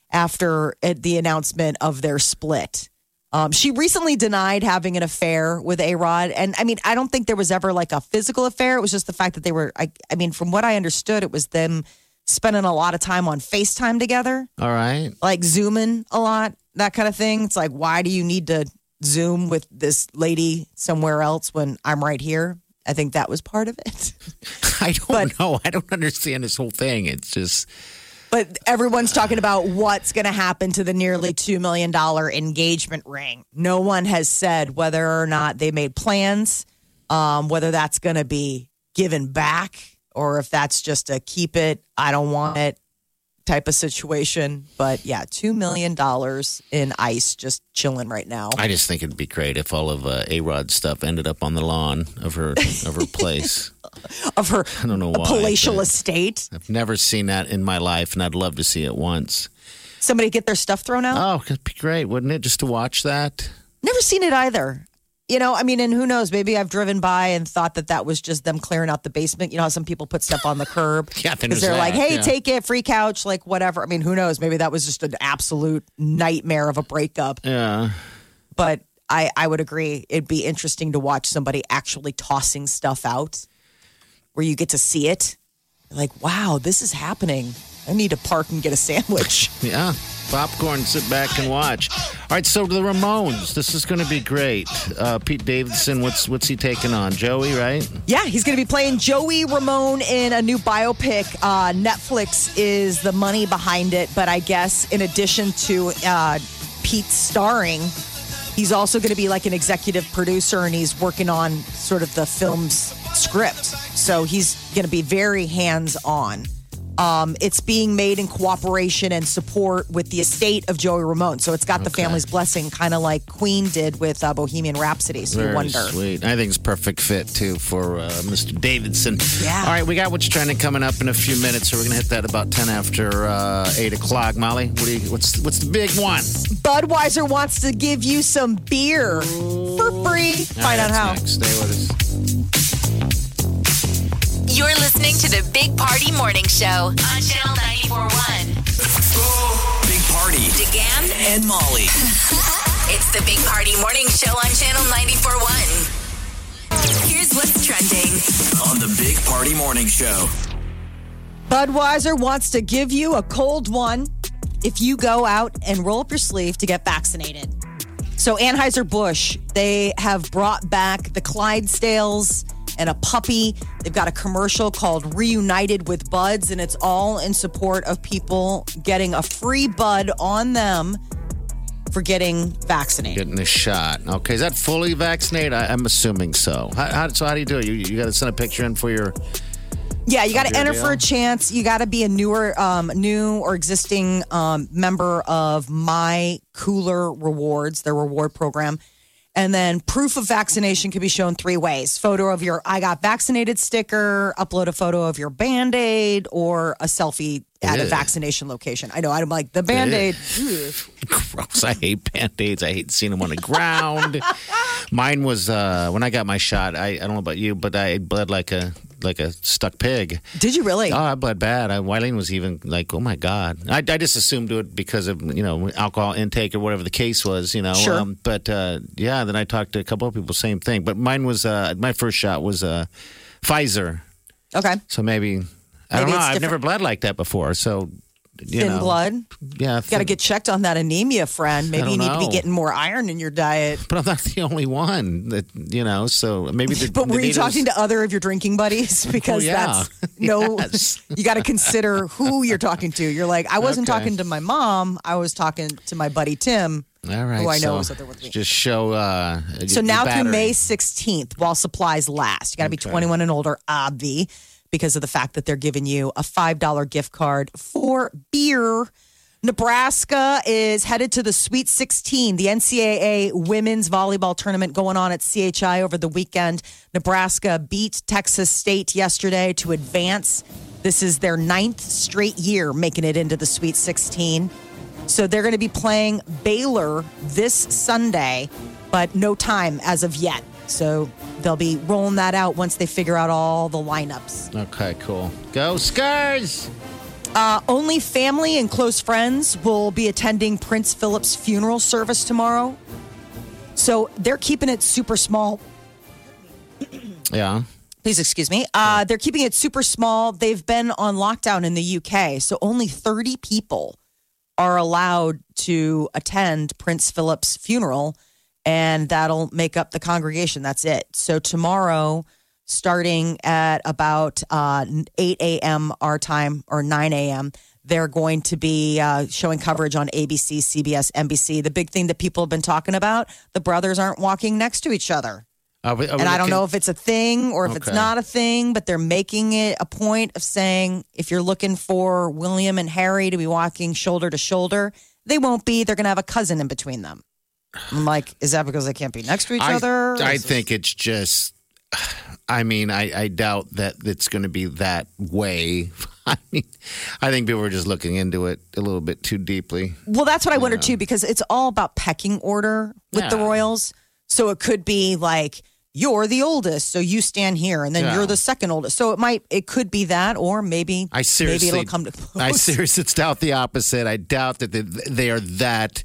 after uh, the announcement of their split. Um, she recently denied having an affair with A-Rod. And I mean, I don't think there was ever like a physical affair. It was just the fact that they were, I, I mean, from what I understood, it was them spending a lot of time on FaceTime together. All right. Like Zooming a lot, that kind of thing. It's like, why do you need to Zoom with this lady somewhere else when I'm right here? I think that was part of it. I don't but, know. I don't understand this whole thing. It's just... But everyone's talking about what's going to happen to the nearly two million dollars engagement ring. No one has said whether or not they made plans, um, whether that's going to be given back or if that's just a keep it, I don't want it type of situation. But yeah, two million dollars in ice just chilling right now. I just think it'd be great if all of uh, A-Rod's stuff ended up on the lawn of her of her place. Of her I don't know why, palatial estate. I've never seen that in my life, and I'd love to see it once. Somebody get their stuff thrown out? Oh, it'd be great, wouldn't it, just to watch that? Never seen it either. You know, I mean, and who knows? Maybe I've driven by and thought that that was just them clearing out the basement. You know how some people put stuff on the curb? Yeah, because they're that, like, hey, yeah. take it, free couch, like whatever. I mean, who knows? Maybe that was just an absolute nightmare of a breakup. Yeah. But I, I would agree. It'd be interesting to watch somebody actually tossing stuff out where you get to see it. Like, wow, this is happening. I need to park and get a sandwich. Yeah. Popcorn, sit back and watch. All right, so the Ramones. This is going to be great. Uh, Pete Davidson, what's what's he taking on? Joey, right? Yeah, he's going to be playing Joey Ramone in a new biopic. Uh, Netflix is the money behind it, but I guess in addition to uh, Pete starring, he's also going to be like an executive producer, and he's working on sort of the film's script. So he's going to be very hands-on. Um, it's being made in cooperation and support with the estate of Joey Ramone. So it's got the Okay. family's blessing, kind of like Queen did with uh, Bohemian Rhapsody. So you Very wonder. sweet. I think it's perfect fit, too, for uh, Mister Davidson. Yeah. All right, we got what's trending coming up in a few minutes, so we're going to hit that about ten after uh, eight o'clock. Molly, what do you, what's, what's the big one? Budweiser wants to give you some beer for free. Find out how. Next. Stay with us. You're listening to the Big Party Morning Show on Channel ninety-four point one. Big Party. DeGan And Molly. It's the Big Party Morning Show on Channel ninety-four point one. Here's what's trending On the Big Party Morning Show. Budweiser wants to give you a cold one if you go out and roll up your sleeve to get vaccinated. So Anheuser-Busch, they have brought back the Clydesdales and a puppy. They've got a commercial called Reunited with Buds, and it's all in support of people getting a free bud on them for getting vaccinated. Getting the shot. Okay, is that fully vaccinated? I, I'm assuming so. How, how, so how do you do it? You, you got to send a picture in for your... Yeah, you got to Your enter deal? for a chance. You got to be a newer, um, new or existing um, member of My Cooler Rewards, their reward program. And then proof of vaccination can be shown three ways. Photo of your I got vaccinated sticker, upload a photo of your Band-Aid, or a selfie at a Ew. vaccination location. I know, I'm like, the Band-Aid. ugh. Gross. I hate Band-Aids. I hate seeing them on the ground. Mine was, uh, when I got my shot, I, I don't know about you, but I bled like a like a stuck pig. Did you really? Oh, I bled bad. I, Wileen was even like, oh my God. I, I just assumed it because of, you know, alcohol intake or whatever the case was, you know. Sure. Um, but uh, yeah, then I talked to a couple of people, same thing. But mine was, uh, my first shot was uh, Pfizer. Okay. So maybe, I don't Maybe know. it's I've different. never bled like that before. So, you Thin know. blood. Yeah. Got to get checked on that anemia, friend. Maybe don't you need to be know. getting more iron in your diet. But I'm not the only one that, you know, so maybe the. But the were you needles- talking to other of your drinking buddies? Because Oh, yeah. that's no, Yes. you got to consider who you're talking to. You're like, I wasn't Okay. talking to my mom. I was talking to my buddy Tim, All right. who I know so was out there with me. Just show. Uh, So the now through battery. May sixteenth, while supplies last, you got to be Okay. twenty-one and older, obvi, because of the fact that they're giving you a five dollar gift card for beer. Nebraska is headed to the Sweet sixteen, the N C double A women's volleyball tournament going on at C H I over the weekend. Nebraska beat Texas State yesterday to advance. This is their ninth straight year making it into the Sweet sixteen. So they're going to be playing Baylor this Sunday, but no time as of yet. So they'll be rolling that out once they figure out all the lineups. Okay, cool. Go Skurs! Uh, only family and close friends will be attending Prince Philip's funeral service tomorrow. So they're keeping it super small. Yeah. Please excuse me. Uh, they're keeping it super small. They've been on lockdown in the U K, so only thirty people are allowed to attend Prince Philip's funeral, and that'll make up the congregation. That's it. So tomorrow, starting at about uh, eight a.m. our time or nine a.m., they're going to be uh, showing coverage on A B C, C B S, N B C. The big thing that people have been talking about, the brothers aren't walking next to each other. Are we, are we and I don't looking- know if it's a thing or if Okay. it's not a thing, but they're making it a point of saying if you're looking for William and Harry to be walking shoulder to shoulder, they won't be. They're going to have a cousin in between them. I'm like, is that because they can't be next to each I, other? I Is- think it's just, I mean, I, I doubt that it's going to be that way. I mean, I think people are just looking into it a little bit too deeply. Well, that's what I wonder too, because it's all about pecking order with the Yeah. Royals. So it could be like, you're the oldest, so you stand here, and then Yeah. you're the second oldest. So it might, it could be that, or maybe, I seriously, maybe it'll come to close. I seriously doubt the opposite. I doubt that they, they are that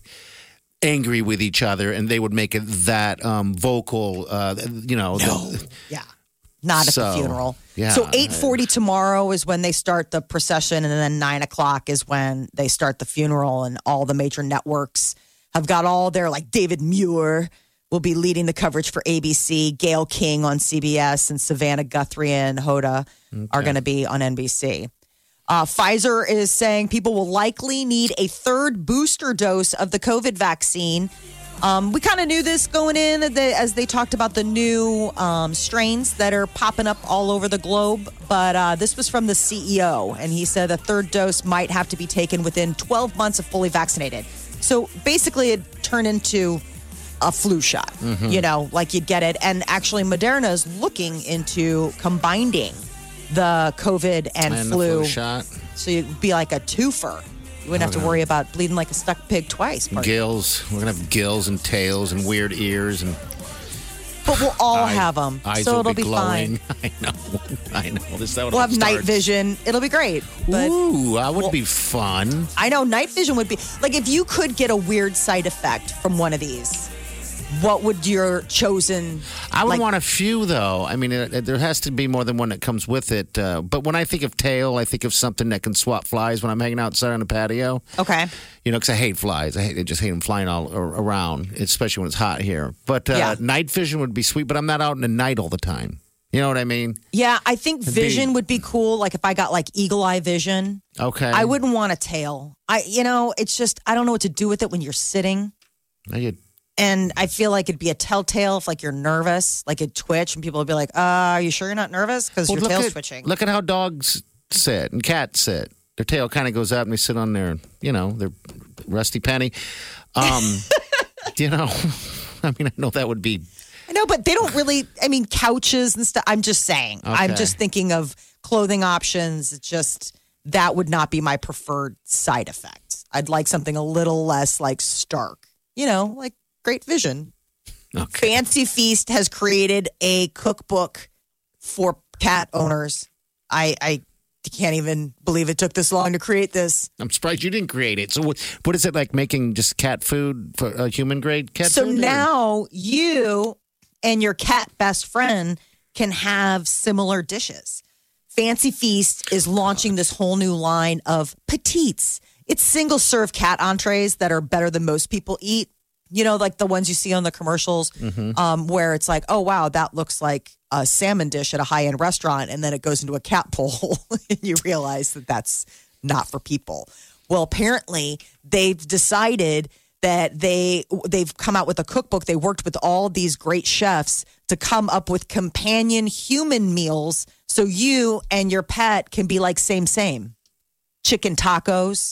angry with each other, and they would make it that um, vocal. Uh, you know, No. the- Yeah. Not at So, the funeral. yeah. So eight forty tomorrow is when they start the procession, and then nine o'clock is when they start the funeral, and all the major networks have got all their, like David Muir will be leading the coverage for A B C, Gail King on C B S, and Savannah Guthrie and Hoda are going to be on N B C. Uh, Pfizer is saying people will likely need a third booster dose of the COVID vaccine. Um, we kind of knew this going in the, as they talked about the new um, strains that are popping up all over the globe. But uh, this was from the C E O, and he said a third dose might have to be taken within twelve months of fully vaccinated. So basically, it turned into a flu shot, Mhm. you know, like you'd get it. And actually, Moderna is looking into combining the COVID and, And the flu. flu shot. So you'd be like a twofer. You wouldn't have to Okay. worry about bleeding like a stuck pig twice. Marty. gills. We're gonna have gills and tails and weird ears and. But we'll all Eye- have them, Eyes so will it'll be, be, glowing. fine. I know. I know. This is how it We'll all have night starts. vision. It'll be great. But Ooh, that would Well- be fun. I know night vision would be like if you could get a weird side effect from one of these. What would your chosen? I would like, want a few, though. I mean, it, it- there has to be more than one that comes with it. Uh, but when I think of tail, I think of something that can swat flies when I'm hanging outside on the patio. Okay. You know, because I hate flies. I, hate, I just hate them flying all ar- around, especially when it's hot here. But uh, Yeah. night vision would be sweet, but I'm not out in the night all the time. You know what I mean? Yeah, I think It'd be- vision would be cool. Like if I got like eagle eye vision, Okay. I wouldn't want a tail. I, you know, it's just I don't know what to do with it when you're sitting. Now you- And I feel like it'd be a telltale if like you're nervous, like it'd twitch, and people would be like, uh, "Are you sure you're not nervous? Because Well, your look tail's at- twitching." Look at how dogs sit and cats sit. Their tail kind of goes up and they sit on their, you know, their rusty penny. Um, you know, I mean, I know that would be. I know, but they don't really. I mean, couches and stuff. I'm just saying. I'm Okay. just thinking of clothing options. It's just that would not be my preferred side effect. I'd like something a little less like stark. You know, like great vision. Okay. Fancy Feast has created a cookbook for cat owners. I, I can't even believe it took this long to create this. I'm surprised you didn't create it. So, what, what is it like making just cat food for uh, human grade cat So food? or- now you and your cat best friend can have similar dishes. Fancy Feast is launching this whole new line of petites. It's single serve cat entrees that are better than most people eat. You know, like the ones you see on the commercials, Mhm. um, where it's like, oh, wow, that looks like a salmon dish at a high end restaurant. And then it goes into a cat bowl and you realize that that's not for people. Well, apparently they've decided that they they've come out with a cookbook. They worked with all these great chefs to come up with companion human meals so you and your pet can be like same same. Chicken tacos,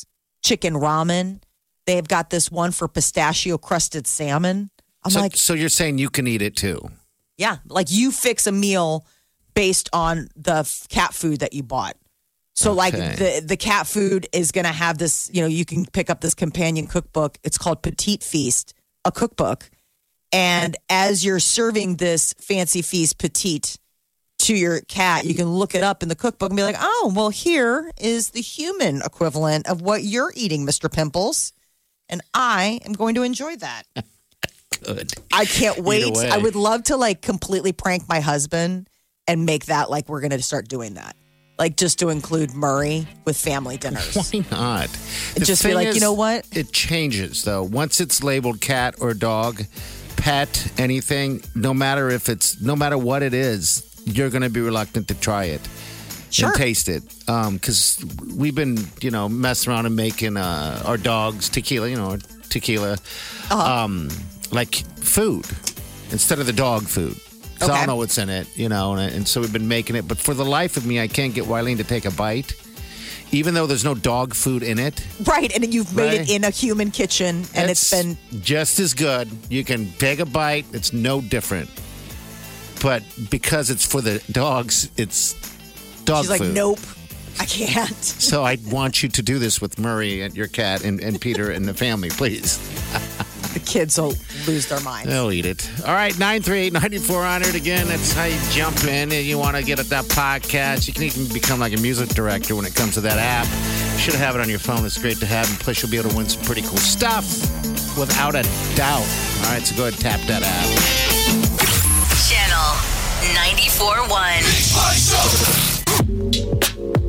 chicken ramen. They've got this one for pistachio crusted salmon. I'm so, like, so you're saying you can eat it too? yeah, like you fix a meal based on the f- cat food that you bought. So Okay. like the, the cat food is going to have this, you know, you can pick up this companion cookbook. It's called Petite Feast, a cookbook. And as you're serving this fancy feast petite to your cat, you can look it up in the cookbook and be like, oh, well, here is the human equivalent of what you're eating, Mister Pimples. And I am going to enjoy that. Good. I can't wait. away. I would love to like completely prank my husband and make that like we're going to start doing that. Like just to include Murray with family dinners. Why not? And just be thing like, is, you know what? It changes though. Once it's labeled cat or dog, pet, anything, no matter if it's, no matter what it is, you're going to be reluctant to try it. Sure. And taste it. Because we've been, you know, messing around and making uh, our dogs tequila, you know, tequila, Uh-huh. um, like food instead of the dog food. So I Okay. don't know what's in it, you know, and, and so we've been making it. But for the life of me, I can't get Wileen to take a bite, even though there's no dog food in it. Right. And you've made Right. it in a human kitchen and it's been. just as good. You can take a bite, it's no different. But because it's for the dogs, it's dog She's like, food. nope, I can't. So I want you to do this with Murray and your cat and, and Peter and the family, please. The kids will lose their minds. They'll eat it. All right, nine three eight, nine four hundred. Again, that's how you jump in. And you want to get at that podcast. You can even become like a music director when it comes to that app. You should have it on your phone. It's great to have. And plus, you'll be able to win some pretty cool stuff without a doubt. All right, so go ahead and tap that app. Channel ninety-four point one. Big Party Show.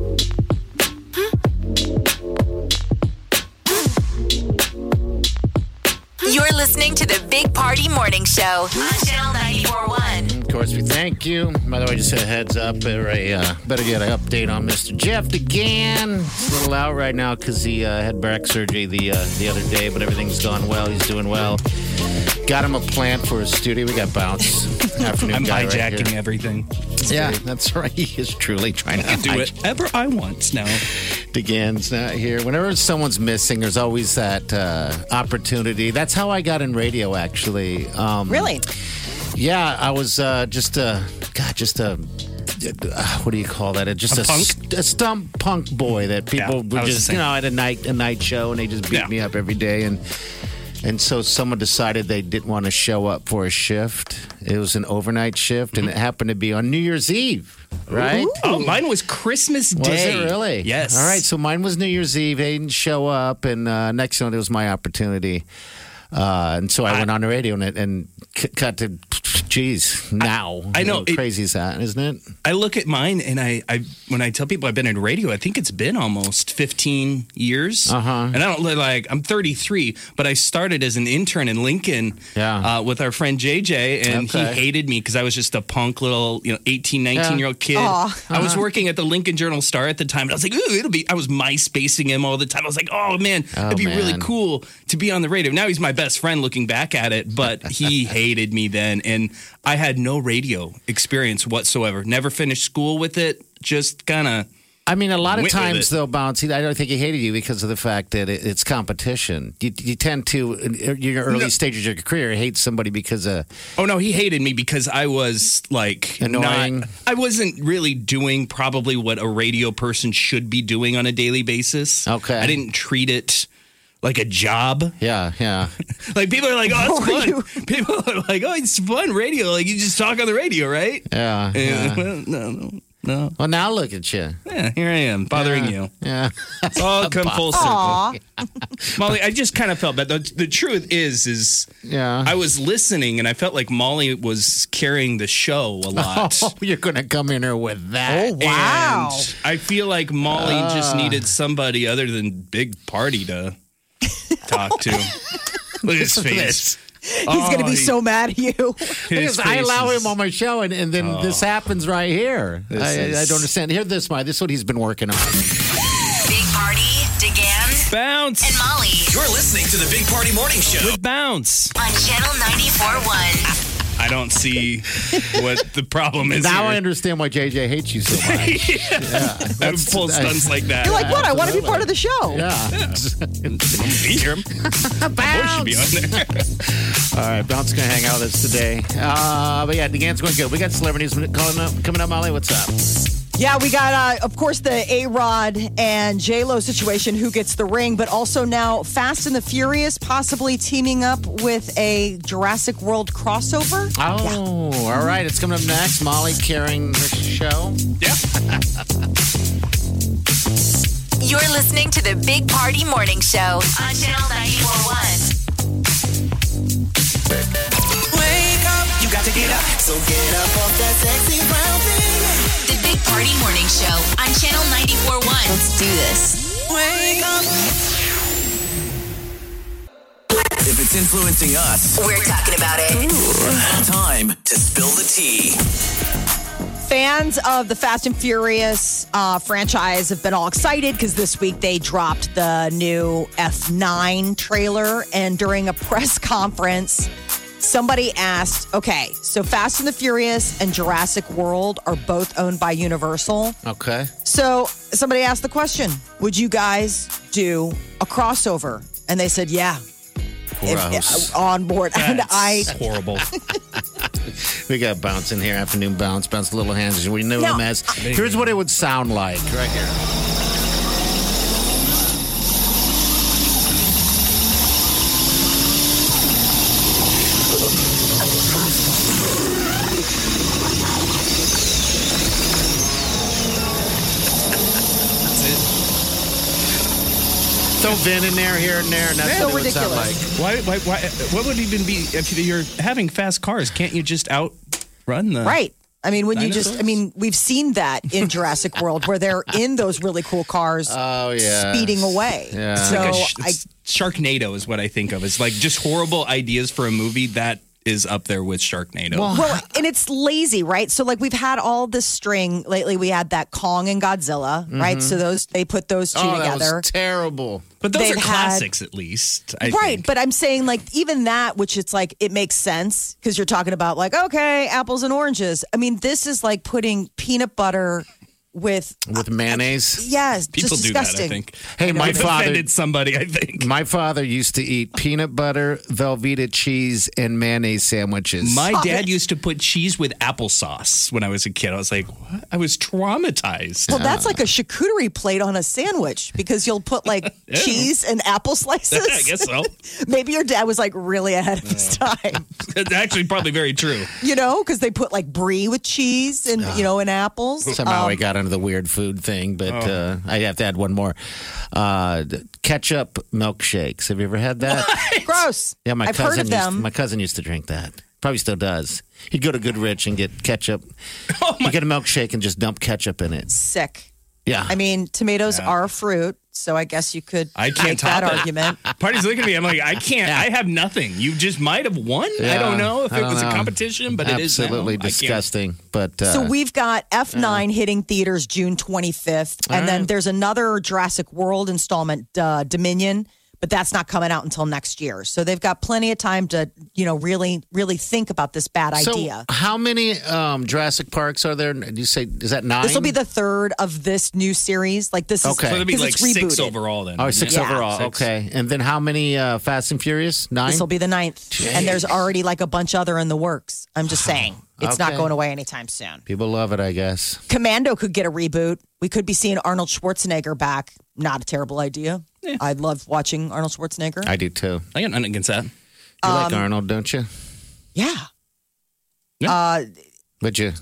You're listening to the Big Party Morning Show on Channel ninety-four point one. Of course, we thank you. By the way, just a heads up, or a, uh, better get an update on Mister Jeff again. He's a little out right now because he uh, had back surgery the uh, the other day, but everything's gone well. He's doing well. Got him a plant for his studio. We got Bounce. Afternoon I'm guy hijacking right here. everything. Yeah, that's right. He is truly trying to I can do whatever I want now. DeGan's not here. Whenever someone's missing, there's always that uh, opportunity. That's how I got in radio, actually. Um, Really? Yeah, I was uh, just a, God, just a, uh, what do you call that? Just A a, punk? st- a stump punk boy that people Yeah, I would was the just, same. you know, at a night, a night show, and they just beat Yeah. me up every day. And And so someone decided they didn't want to show up for a shift. It was an overnight shift, and it happened to be on New Year's Eve, right? Oh, mine was Christmas Was Day. it really? Yes. All right, so mine was New Year's Eve. They didn't show up, and uh, next one, it was my opportunity. Uh, and so I, I- went on the radio and, and c- cut to, geez, now. I know, How it- crazy is that, isn't it? I look at mine, and I, I when I tell people I've been in radio, I think it's been almost fifteen years. Uh-huh. And I don't look like I'm thirty-three, but I started as an intern in Lincoln Yeah. uh, with our friend J J, and Okay. he hated me because I was just a punk little, you know, eighteen, nineteen year old kid. Aw. I was working at the Lincoln Journal Star at the time, and I was like, ooh, it'll be, I was MySpacing him all the time. I was like, oh man, Oh, it'd be really man. cool to be on the radio. Now he's my best friend looking back at it, but he hated me then. And I had no radio experience whatsoever. Never finished school with it. Just kind of. I mean, a lot of Went with times, it. though, Bouncy, I don't think he hated you because of the fact that it, it's competition. You, you tend to, in your early No. stages of your career, hate somebody because of, Oh no, he hated me because I was like Annoying. Not, I wasn't really doing probably what a radio person should be doing on a daily basis. Okay. I didn't treat it like a job. yeah, yeah. Like people are like, oh, Who are it's fun. People are like, oh, it's fun radio. Like you just talk on the radio, right? Yeah, And, yeah. well, no, no, no. Well, now look at you. Yeah, here I am bothering you. Yeah. It's all come full circle. Aw. Molly, I just kind of felt bad. The, the truth is, is Yeah. I was listening and I felt like Molly was carrying the show a lot. Oh, you're going to come in here with that. Oh, wow. And I feel like Molly just needed somebody other than Big Party to talk to. Look at his face. He's going to be so mad at you. Because I allow him on my show, and, and then this happens right here. I, I is- don't understand. Here, this, my, this is what he's been working on. Big Party, DeGan, Bounce and Molly You're listening to the Big Party Morning Show. with Bounce. on Channel ninety-four point one. I don't see what the problem is. Now here. I understand why J J hates you so much. yeah. yeah I would pull stunts like that. You're like, what? I want to be part of the show. Yeah. Be here. My voice should be on there. All right, Bounce going to hang out with us today. Uh, but yeah, the game's going good. We got celebrities calling up, coming up, Molly. What's up? Yeah, we got, uh, of course, the A-Rod and J-Lo situation, who gets the ring, but also now Fast and the Furious possibly teaming up with a Jurassic World crossover. Oh, yeah. All right. It's coming up next. Molly carrying the show. Yeah. You're listening to the Big Party Morning Show on Channel ninety-four point one. Wake up, you got to get up. So get up off that sexy brown thing. The Big Party Morning Show on Channel ninety-four point one. Let's do this. Wake up. If it's influencing us, we're talking about it. Ooh. Time to spill the tea. Fans of the Fast and Furious uh, franchise have been all excited because this week they dropped the new F nine trailer. And during a press conference, somebody asked, okay, so Fast and the Furious and Jurassic World are both owned by Universal. Okay. So somebody asked the question, would you guys do a crossover? And they said, yeah. If, if, on board. That's and I horrible. We got Bounce in here, afternoon Bounce, Bounce Little Hands. We knew now, him as. Here's what it would sound like right here. Throw Vin in there, here and there, and that's so what it would sound like. Why, why, why, what would even be, if you're having fast cars, can't you just outrun the... Right. I mean, when dinosaurs? you just, I mean, we've seen that in Jurassic World where they're in those really cool cars oh, yeah. speeding away. Yeah. So like sh- I, Sharknado is what I think of. It's like just horrible ideas for a movie that is up there with Sharknado. Well, well, and it's lazy, right? So like we've had all this string lately. We had that Kong and Godzilla, mm-hmm. right? So those, they put those two oh, together. That was terrible. But those They've are had- classics, at least. I right, think. but I'm saying like even that, which it's like it makes sense because you're talking about like okay, apples and oranges. I mean, this is like putting peanut butter with with mayonnaise. Yes, People just do disgusting. that, I think. Hey, my We've father offended somebody, I think. My father used to eat peanut butter, Velveeta cheese, and mayonnaise sandwiches. My dad used to put cheese with applesauce when I was a kid. I was like, what? I was traumatized. Well, that's like a charcuterie plate on a sandwich because you'll put like cheese and apple slices. I guess so. Maybe your dad was like really ahead of his time. It's actually probably very true. You know, because they put like brie with cheese and, you know, and apples. Somehow Um, I got into the weird food thing, but uh, I have to add one more. Uh, ketchup milkshakes. Have you ever had that? Gross. Yeah, my I've cousin heard of used, them. my cousin used to drink that. Probably still does. He'd go to Goodrich and get ketchup. Oh He'd get a milkshake and just dump ketchup in it. Sick. Yeah. I mean, tomatoes Yeah. are a fruit, so I guess you could I can't make top that it. argument. Party's looking at me. I'm like, I can't. I have nothing. You just might have won. I Yeah, don't know if I it don't was know. a competition, but it is now. Absolutely I can't- disgusting. But uh, So we've got F nine hitting theaters June twenty-fifth, and All then right. there's another Jurassic World installment, uh, Dominion, but that's not coming out until next year. So they've got plenty of time to, you know, really, really think about this bad so idea. how many um, Jurassic Parks are there? Do you say is that nine? This will be the third of this new series. Like this is Okay. So there'll be 'cause like it's six rebooted. overall then. Oh, wouldn't six it? overall. Six. Okay. And then how many uh, Fast and Furious? Nine? This will be the ninth, and there's already like a bunch other in the works. I'm just saying, it's not Okay. going away anytime soon. People love it, I guess. Commando could get a reboot. We could be seeing Arnold Schwarzenegger back. Not a terrible idea. Yeah. I love watching Arnold Schwarzenegger. I do too. I got nothing against that. You Um, like Arnold, don't you? yeah. Yeah. Uh, But you.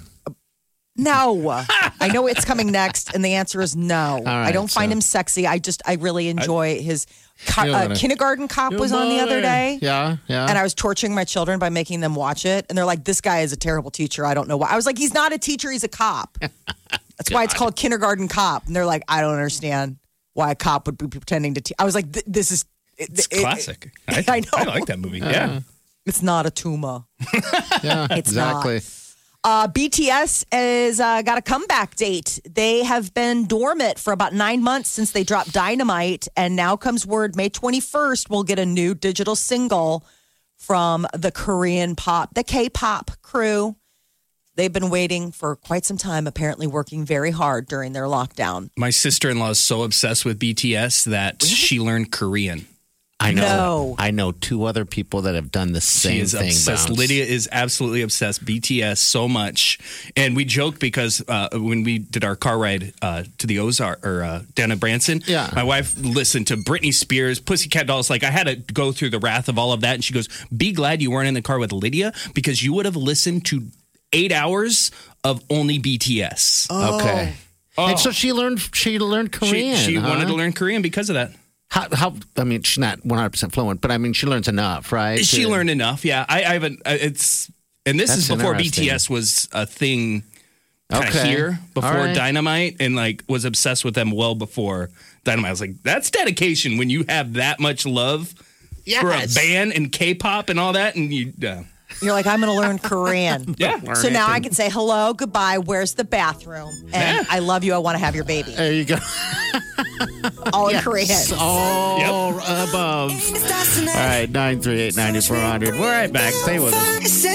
no. I know it's coming next, and the answer is no. right, I don't find so- him sexy. I just, I really enjoy his. Car- You uh, wanna- kindergarten Cop was on the other day. Yeah, yeah. And I was torturing my children by making them watch it. And they're like, this guy is a terrible teacher. I don't know why. I was like, he's not a teacher, he's a cop. That's why it's called Kindergarten Cop. And they're like, I don't understand why a cop would be pretending to teach. I was like, th- this is. It, It's it- classic. I I, know. I like that movie. Yeah. It's not a tumor. yeah, It's exactly. Uh, B T S has uh, got a comeback date. They have been dormant for about nine months since they dropped Dynamite. And now comes word May twenty-first, we'll get a new digital single from the Korean pop, the K-pop crew. They've been waiting for quite some time, apparently working very hard during their lockdown. My sister-in-law is so obsessed with B T S that really? she learned Korean. I know. No. I know two other people that have done the same she is thing. Obsessed. Bounce. Lydia is absolutely obsessed. B T S so much, and we joke because uh, when we did our car ride uh, to the Ozark or uh, down at Branson, yeah. my wife listened to Britney Spears, Pussycat Dolls. Like I had to go through the wrath of all of that, and she goes, "Be glad you weren't in the car with Lydia because you would have listened to eight hours of only B T S." Oh. Okay, oh. and so she learned. She learned Korean. She, she huh? wanted to learn Korean because of that. How, how? I mean, she's not one hundred percent fluent, but I mean, she learns enough, right? She to, learned enough, yeah. I, I haven't. It's and this is before B T S was a thing. Kind of okay. here before right. Dynamite, and like was obsessed with them well before Dynamite. I was like, that's dedication when you have that much love yes. for a band and K-pop and all that, and you. Uh, You're like, I'm going to learn Korean. Yeah. So now I can say hello, goodbye, where's the bathroom? And Yeah. I love you, I want to have your baby. There you go. All in yes. Korean. All Yep. above. All right, nine three eight, nine four hundred. We're right back. Stay with us.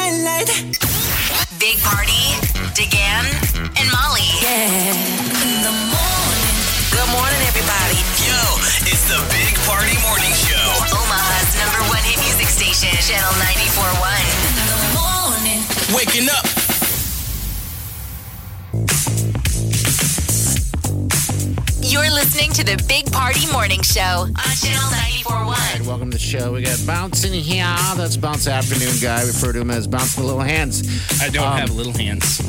Big Party, DeGan, and Molly. Yeah. In the morning. Good morning, everybody. Yo, it's the Big Party Morning Show. Omaha's number one hit music station, Channel ninety-four point one. In the morning. Waking up. You're listening to the Big Party Morning Show on Channel ninety-four point All right, one. welcome to the show. We got Bounce in here. That's Bounce Afternoon Guy. Refer to him as Bounce with Little Hands. I don't Um, have little hands,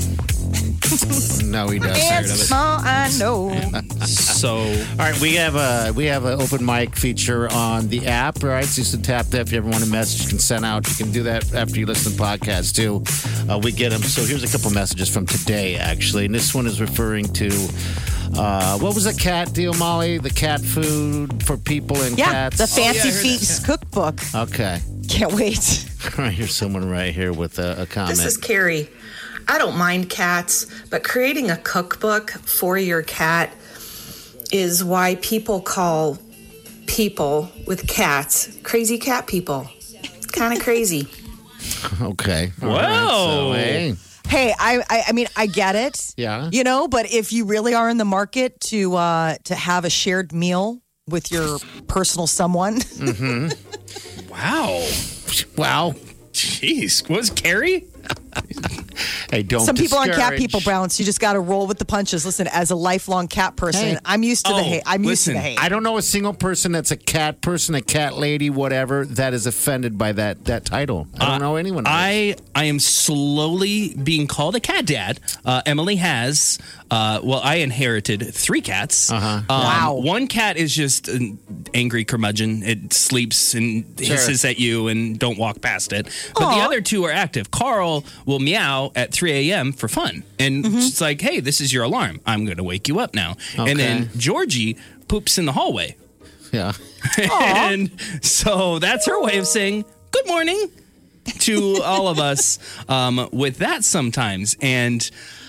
No, he does. It's small, I know. so All right, we have a we have an open mic feature on the app. All right, so you can tap that if you ever want a message, you can send out. You can do that after you listen to the podcast too. Uh, we get them. So here's a couple messages from today, actually, and this one is referring to uh, what was the cat deal, Molly? The cat food for people and Yeah, cats. the Fancy I heard Feast cookbook. Okay. Can't wait. All right, here's someone right here with a, a comment. This is Carrie. I don't mind cats, but creating a cookbook for your cat is why people call people with cats crazy cat people. It's kind of crazy. Okay. All Whoa. right, so, hey. Hey, I, I I mean I get it. Yeah. You know, but if you really are in the market to uh to have a shared meal with your personal someone. Mm-hmm. wow, wow, jeez, what was Carrie? Hey, don't Some people aren't cat discourage. people, Browns. You just got to roll with the punches. Listen, as a lifelong cat person, Hey. I'm used to the Oh, hate. I'm used to listen, the hate. I don't know a single person that's a cat person, a cat lady, whatever, that is offended by that that title. I don't Uh, know anyone. I I am slowly being called a cat dad. Uh, Emily has. Uh, well, I inherited three cats. Uh-huh. Um, Wow. One cat is just an angry curmudgeon. It sleeps and Sure. hisses at you and don't walk past it. But the Aw. other two are active. Carl will meow at three a.m. for fun. And it's like, hey, this is your alarm. I'm going to wake you up now. Okay. And then Georgie poops in the hallway. Yeah. And so that's her way of saying good morning to all of us um, with that sometimes. And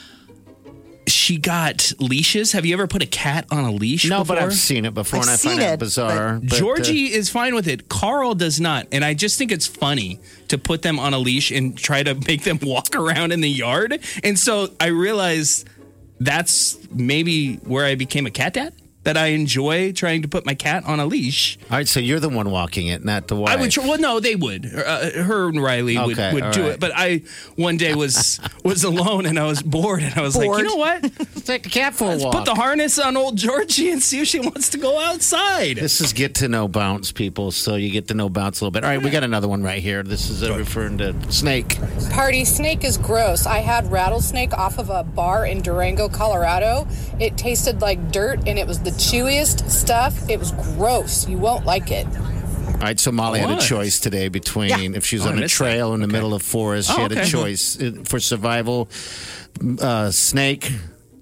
she got leashes. Have you ever put a cat on a leash No, before? but I've seen it before, I've and I find seen it it, bizarre. but- but, uh, Georgie is fine with it. Carl does not. And I just think it's funny to put them on a leash and try to make them walk around in the yard. And so I realize that's maybe where I became a cat dad. That I enjoy trying to put my cat on a leash. all right, so you're the one walking it, not the wife. I would. Tr- well, no, they would. Uh, her and Riley would, Okay, would all do right. it. But I one day was was alone and I was bored and I was like, Bored. you know what? Take the cat for a Let's walk. put the harness on old Georgie and see if she wants to go outside. This is get to know Bounce, people, so you get to know Bounce a little bit. All right, we got another one right here. This is uh, referring to Snake. Party snake is gross. I had rattlesnake off of a bar in Durango, Colorado. It tasted like dirt and it was the chewiest stuff. It was gross. You won't like it. All right, so Molly had a What? choice today between Yeah. if she was Oh, I on a missed trail that. in the Okay. middle of forest. She Oh, had a okay. choice uh, for survival: uh, snake,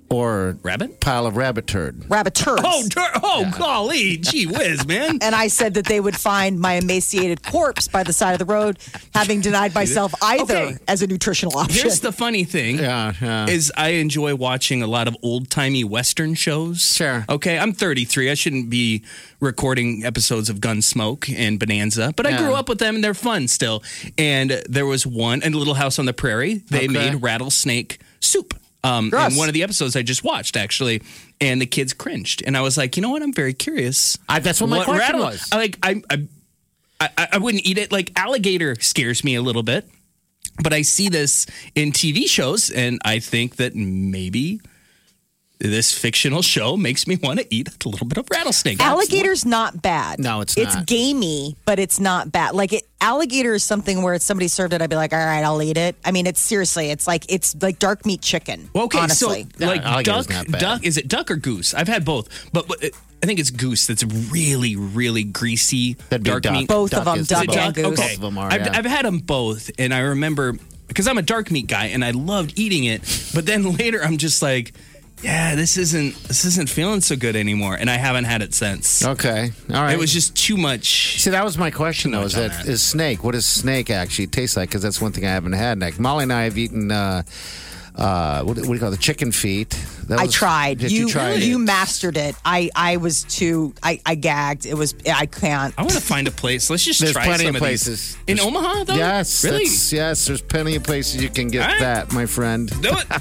Or rabbit? Pile of rabbit turd. Rabbit turds. Oh, tur- oh, yeah. Golly, gee whiz, man. And I said that they would find my emaciated corpse by the side of the road, having denied myself either okay. as a nutritional option. Here's the funny thing yeah, yeah. is I enjoy watching a lot of old-timey Western shows. Sure. Okay, I'm thirty-three. I shouldn't be recording episodes of Gunsmoke and Bonanza, but I Yeah. grew up with them, and they're fun still. And there was one in Little House on the Prairie. They Okay. made rattlesnake soup. Um, in one of the episodes I just watched, actually, and the kids cringed, and I was like, you know what? I'm very curious. I, that's what my question rattle- was. I like I, I I I wouldn't eat it. Like alligator scares me a little bit, but I see this in T V shows, and I think that maybe this fictional show makes me want to eat a little bit of rattlesnake. Alligator's not bad. No, it's It's not. gamey, but it's not bad. Like it, alligator is something where if somebody served it, I'd be like, all right, I'll eat it. I mean, it's seriously, it's like it's like dark meat chicken. Well, okay, honestly. so like alligator's duck, not bad. duck is it duck or goose? I've had both, but, but it, I think it's goose that's really, really greasy, That'd be dark duck. meat. Both Duck of them, is- duck Is it and duck? goose. Okay. Both of them are, I've, yeah. I've had them both, and I remember because I'm a dark meat guy, and I loved eating it. But then later, I'm just like, yeah, this isn't this isn't feeling so good anymore, and I haven't had it since. Okay. All right. It was just too much. See, that was my question, though. Is much on that that. is snake? What does snake actually taste like? Because that's one thing I haven't had. Like Molly and I have eaten. Uh, uh, what, what do you call it? The chicken feet. That I was- tried. Did You you, try you it? mastered it. I I was too. I I gagged. It was. I can't. I want to find a place. Let's just There's try plenty some of of places. these. In There's- Omaha, though? Yes. Really? that's- Yes. There's plenty of places you can get All right. that, my friend. Do it.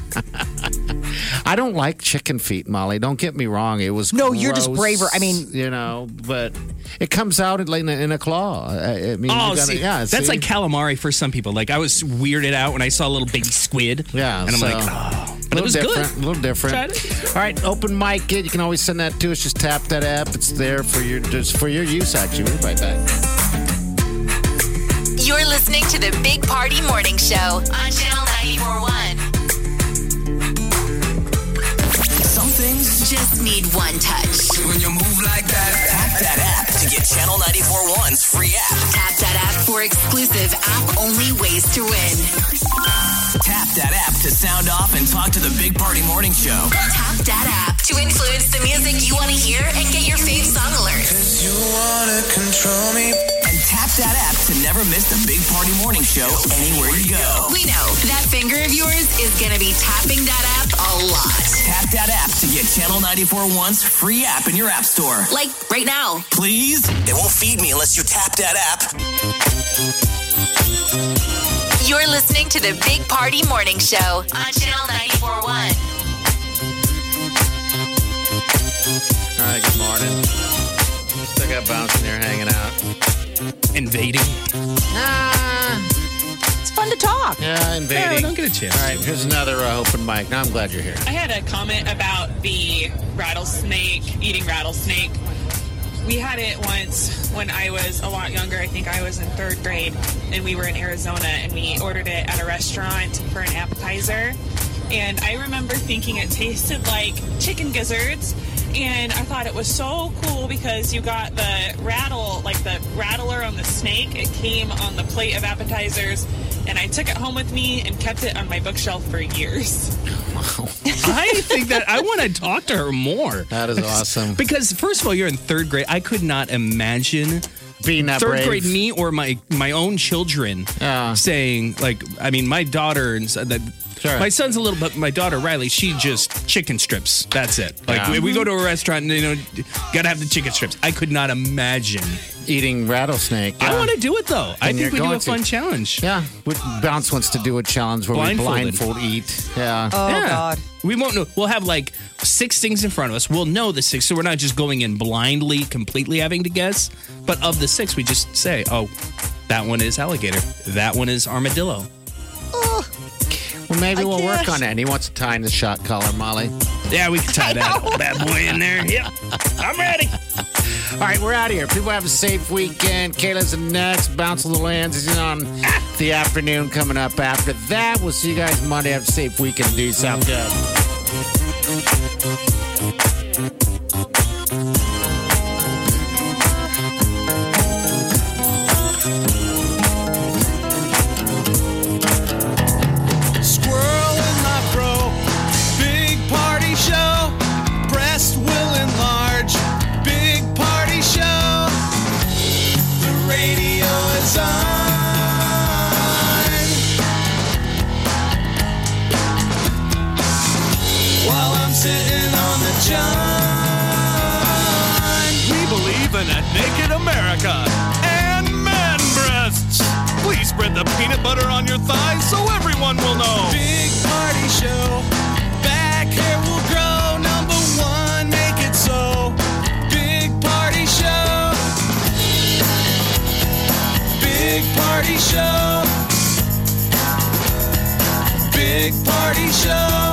I don't like chicken feet, Molly. Don't get me wrong. It was No, you're just gross, braver. I mean- you know, but it comes out in, in, a, in a claw. I, I mean, Oh, you gotta, see, yeah, that's see? like calamari for some people. Like I was weirded out when I saw a little baby squid. Yeah, and I'm so- like, oh, A but it little was different. good. A little different. Tried it. All right, open mic kid. You can always send that to us. Just tap that app. It's there for your just for your use. Actually, we'll be right back. You're listening to the Big Party Morning Show on Channel ninety-four point one. Some things Just need one touch. when you move like that, tap that app to get Channel ninety-four point one's free app. Tap that app for exclusive app-only ways to win. Tap that app to sound off and talk to the Big Party Morning Show. Tap that app to influence the music you want to hear and get your fave song alerts. You wanna control me? And tap that app to never miss the Big Party Morning Show anywhere you go. We know that finger of yours is going to be tapping that app a lot. Tap that app to get Channel ninety-four point one's free app in your app store. Like right now. Please? They won't feed me unless you tap that app. You're listening to the Big Party Morning Show on Channel ninety-four point one. All right. Good morning. Still got bouncing here, hanging out. Invading. It's fun to talk. Yeah, invading. Yeah, don't get a chance. All right. Here's another uh, open mic. Now I'm glad you're here. I had a comment about the rattlesnake, eating rattlesnake. We had it once when I was a lot younger. I think I was in third grade, and we were in Arizona, and we ordered it at a restaurant for an appetizer. And I remember thinking it tasted like chicken gizzards, and I thought it was so cool because you got the rattle, like the rattler on the snake. It came on the plate of appetizers, and I took it home with me and kept it on my bookshelf for years. I think that I want to talk to her more. That is awesome. Because first of all, you're in third grade. I could not imagine Being that third brave. grade me or my my own children Yeah. saying like, I mean, my daughter and so- that. Sure. My son's a little, but my daughter Riley, she just chicken strips. That's it. Like Yeah. we, we go to a restaurant and you know, gotta have the chicken strips. I could not imagine Eating rattlesnake. I yeah. want to do it though. I And think you're we do going a fun to. challenge. Yeah. We- Bounce wants to do a challenge where Blindfolded. we blindfold eat. Yeah. Oh, Yeah. God. We won't know. We'll have like six things in front of us. We'll know the six, so we're not just going in blindly, completely having to guess. But of the six, we just say, "Oh, that one is alligator. That one is armadillo." Well, maybe I we'll work can't. on it. And he wants to tie in the shot collar, Molly. Yeah, we can tie that bad boy in there. Yep, I'm ready. All right, we're out of here. People have a safe weekend. Kayla's the next. Bounce of the Lands is on the afternoon coming up after that. We'll see you guys Monday. Have a safe weekend. Do yourself good. Squirrel in my fro. Big party naked America and man breasts. Please spread the peanut butter on your thighs so everyone will know. Big party show. Back hair will grow. Number one, make it so. Big party show. Big party show. Big party show.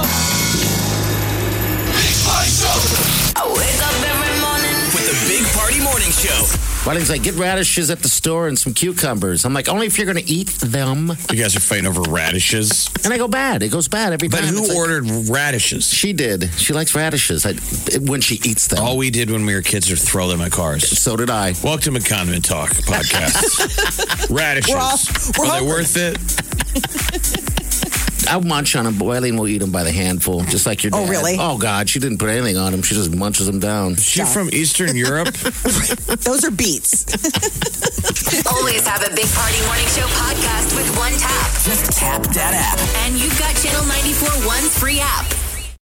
Big party show. I wake up every morning with the Big Party Morning Show. Riley's like, get radishes at the store and some cucumbers. I'm like, only if you're going to eat them. You guys are fighting over radishes? And I go bad. It goes bad every but time. But who like, ordered radishes? She did. She likes radishes I, when she eats them. All we did when we were kids was throw them at cars. So did I. Welcome to Condiment Talk podcast. Radishes. We're all, we're are they worth it? I'll munch on them, but Eileen will eat them by the handful, just like your dad. Oh, really? Oh, God. She didn't put anything on them. She just munches them down. She yeah. from Eastern Europe? Those are beets. Always have a Big Party Morning Show podcast with one tap. Just tap that app. And you've got Channel ninety-four point one's free app.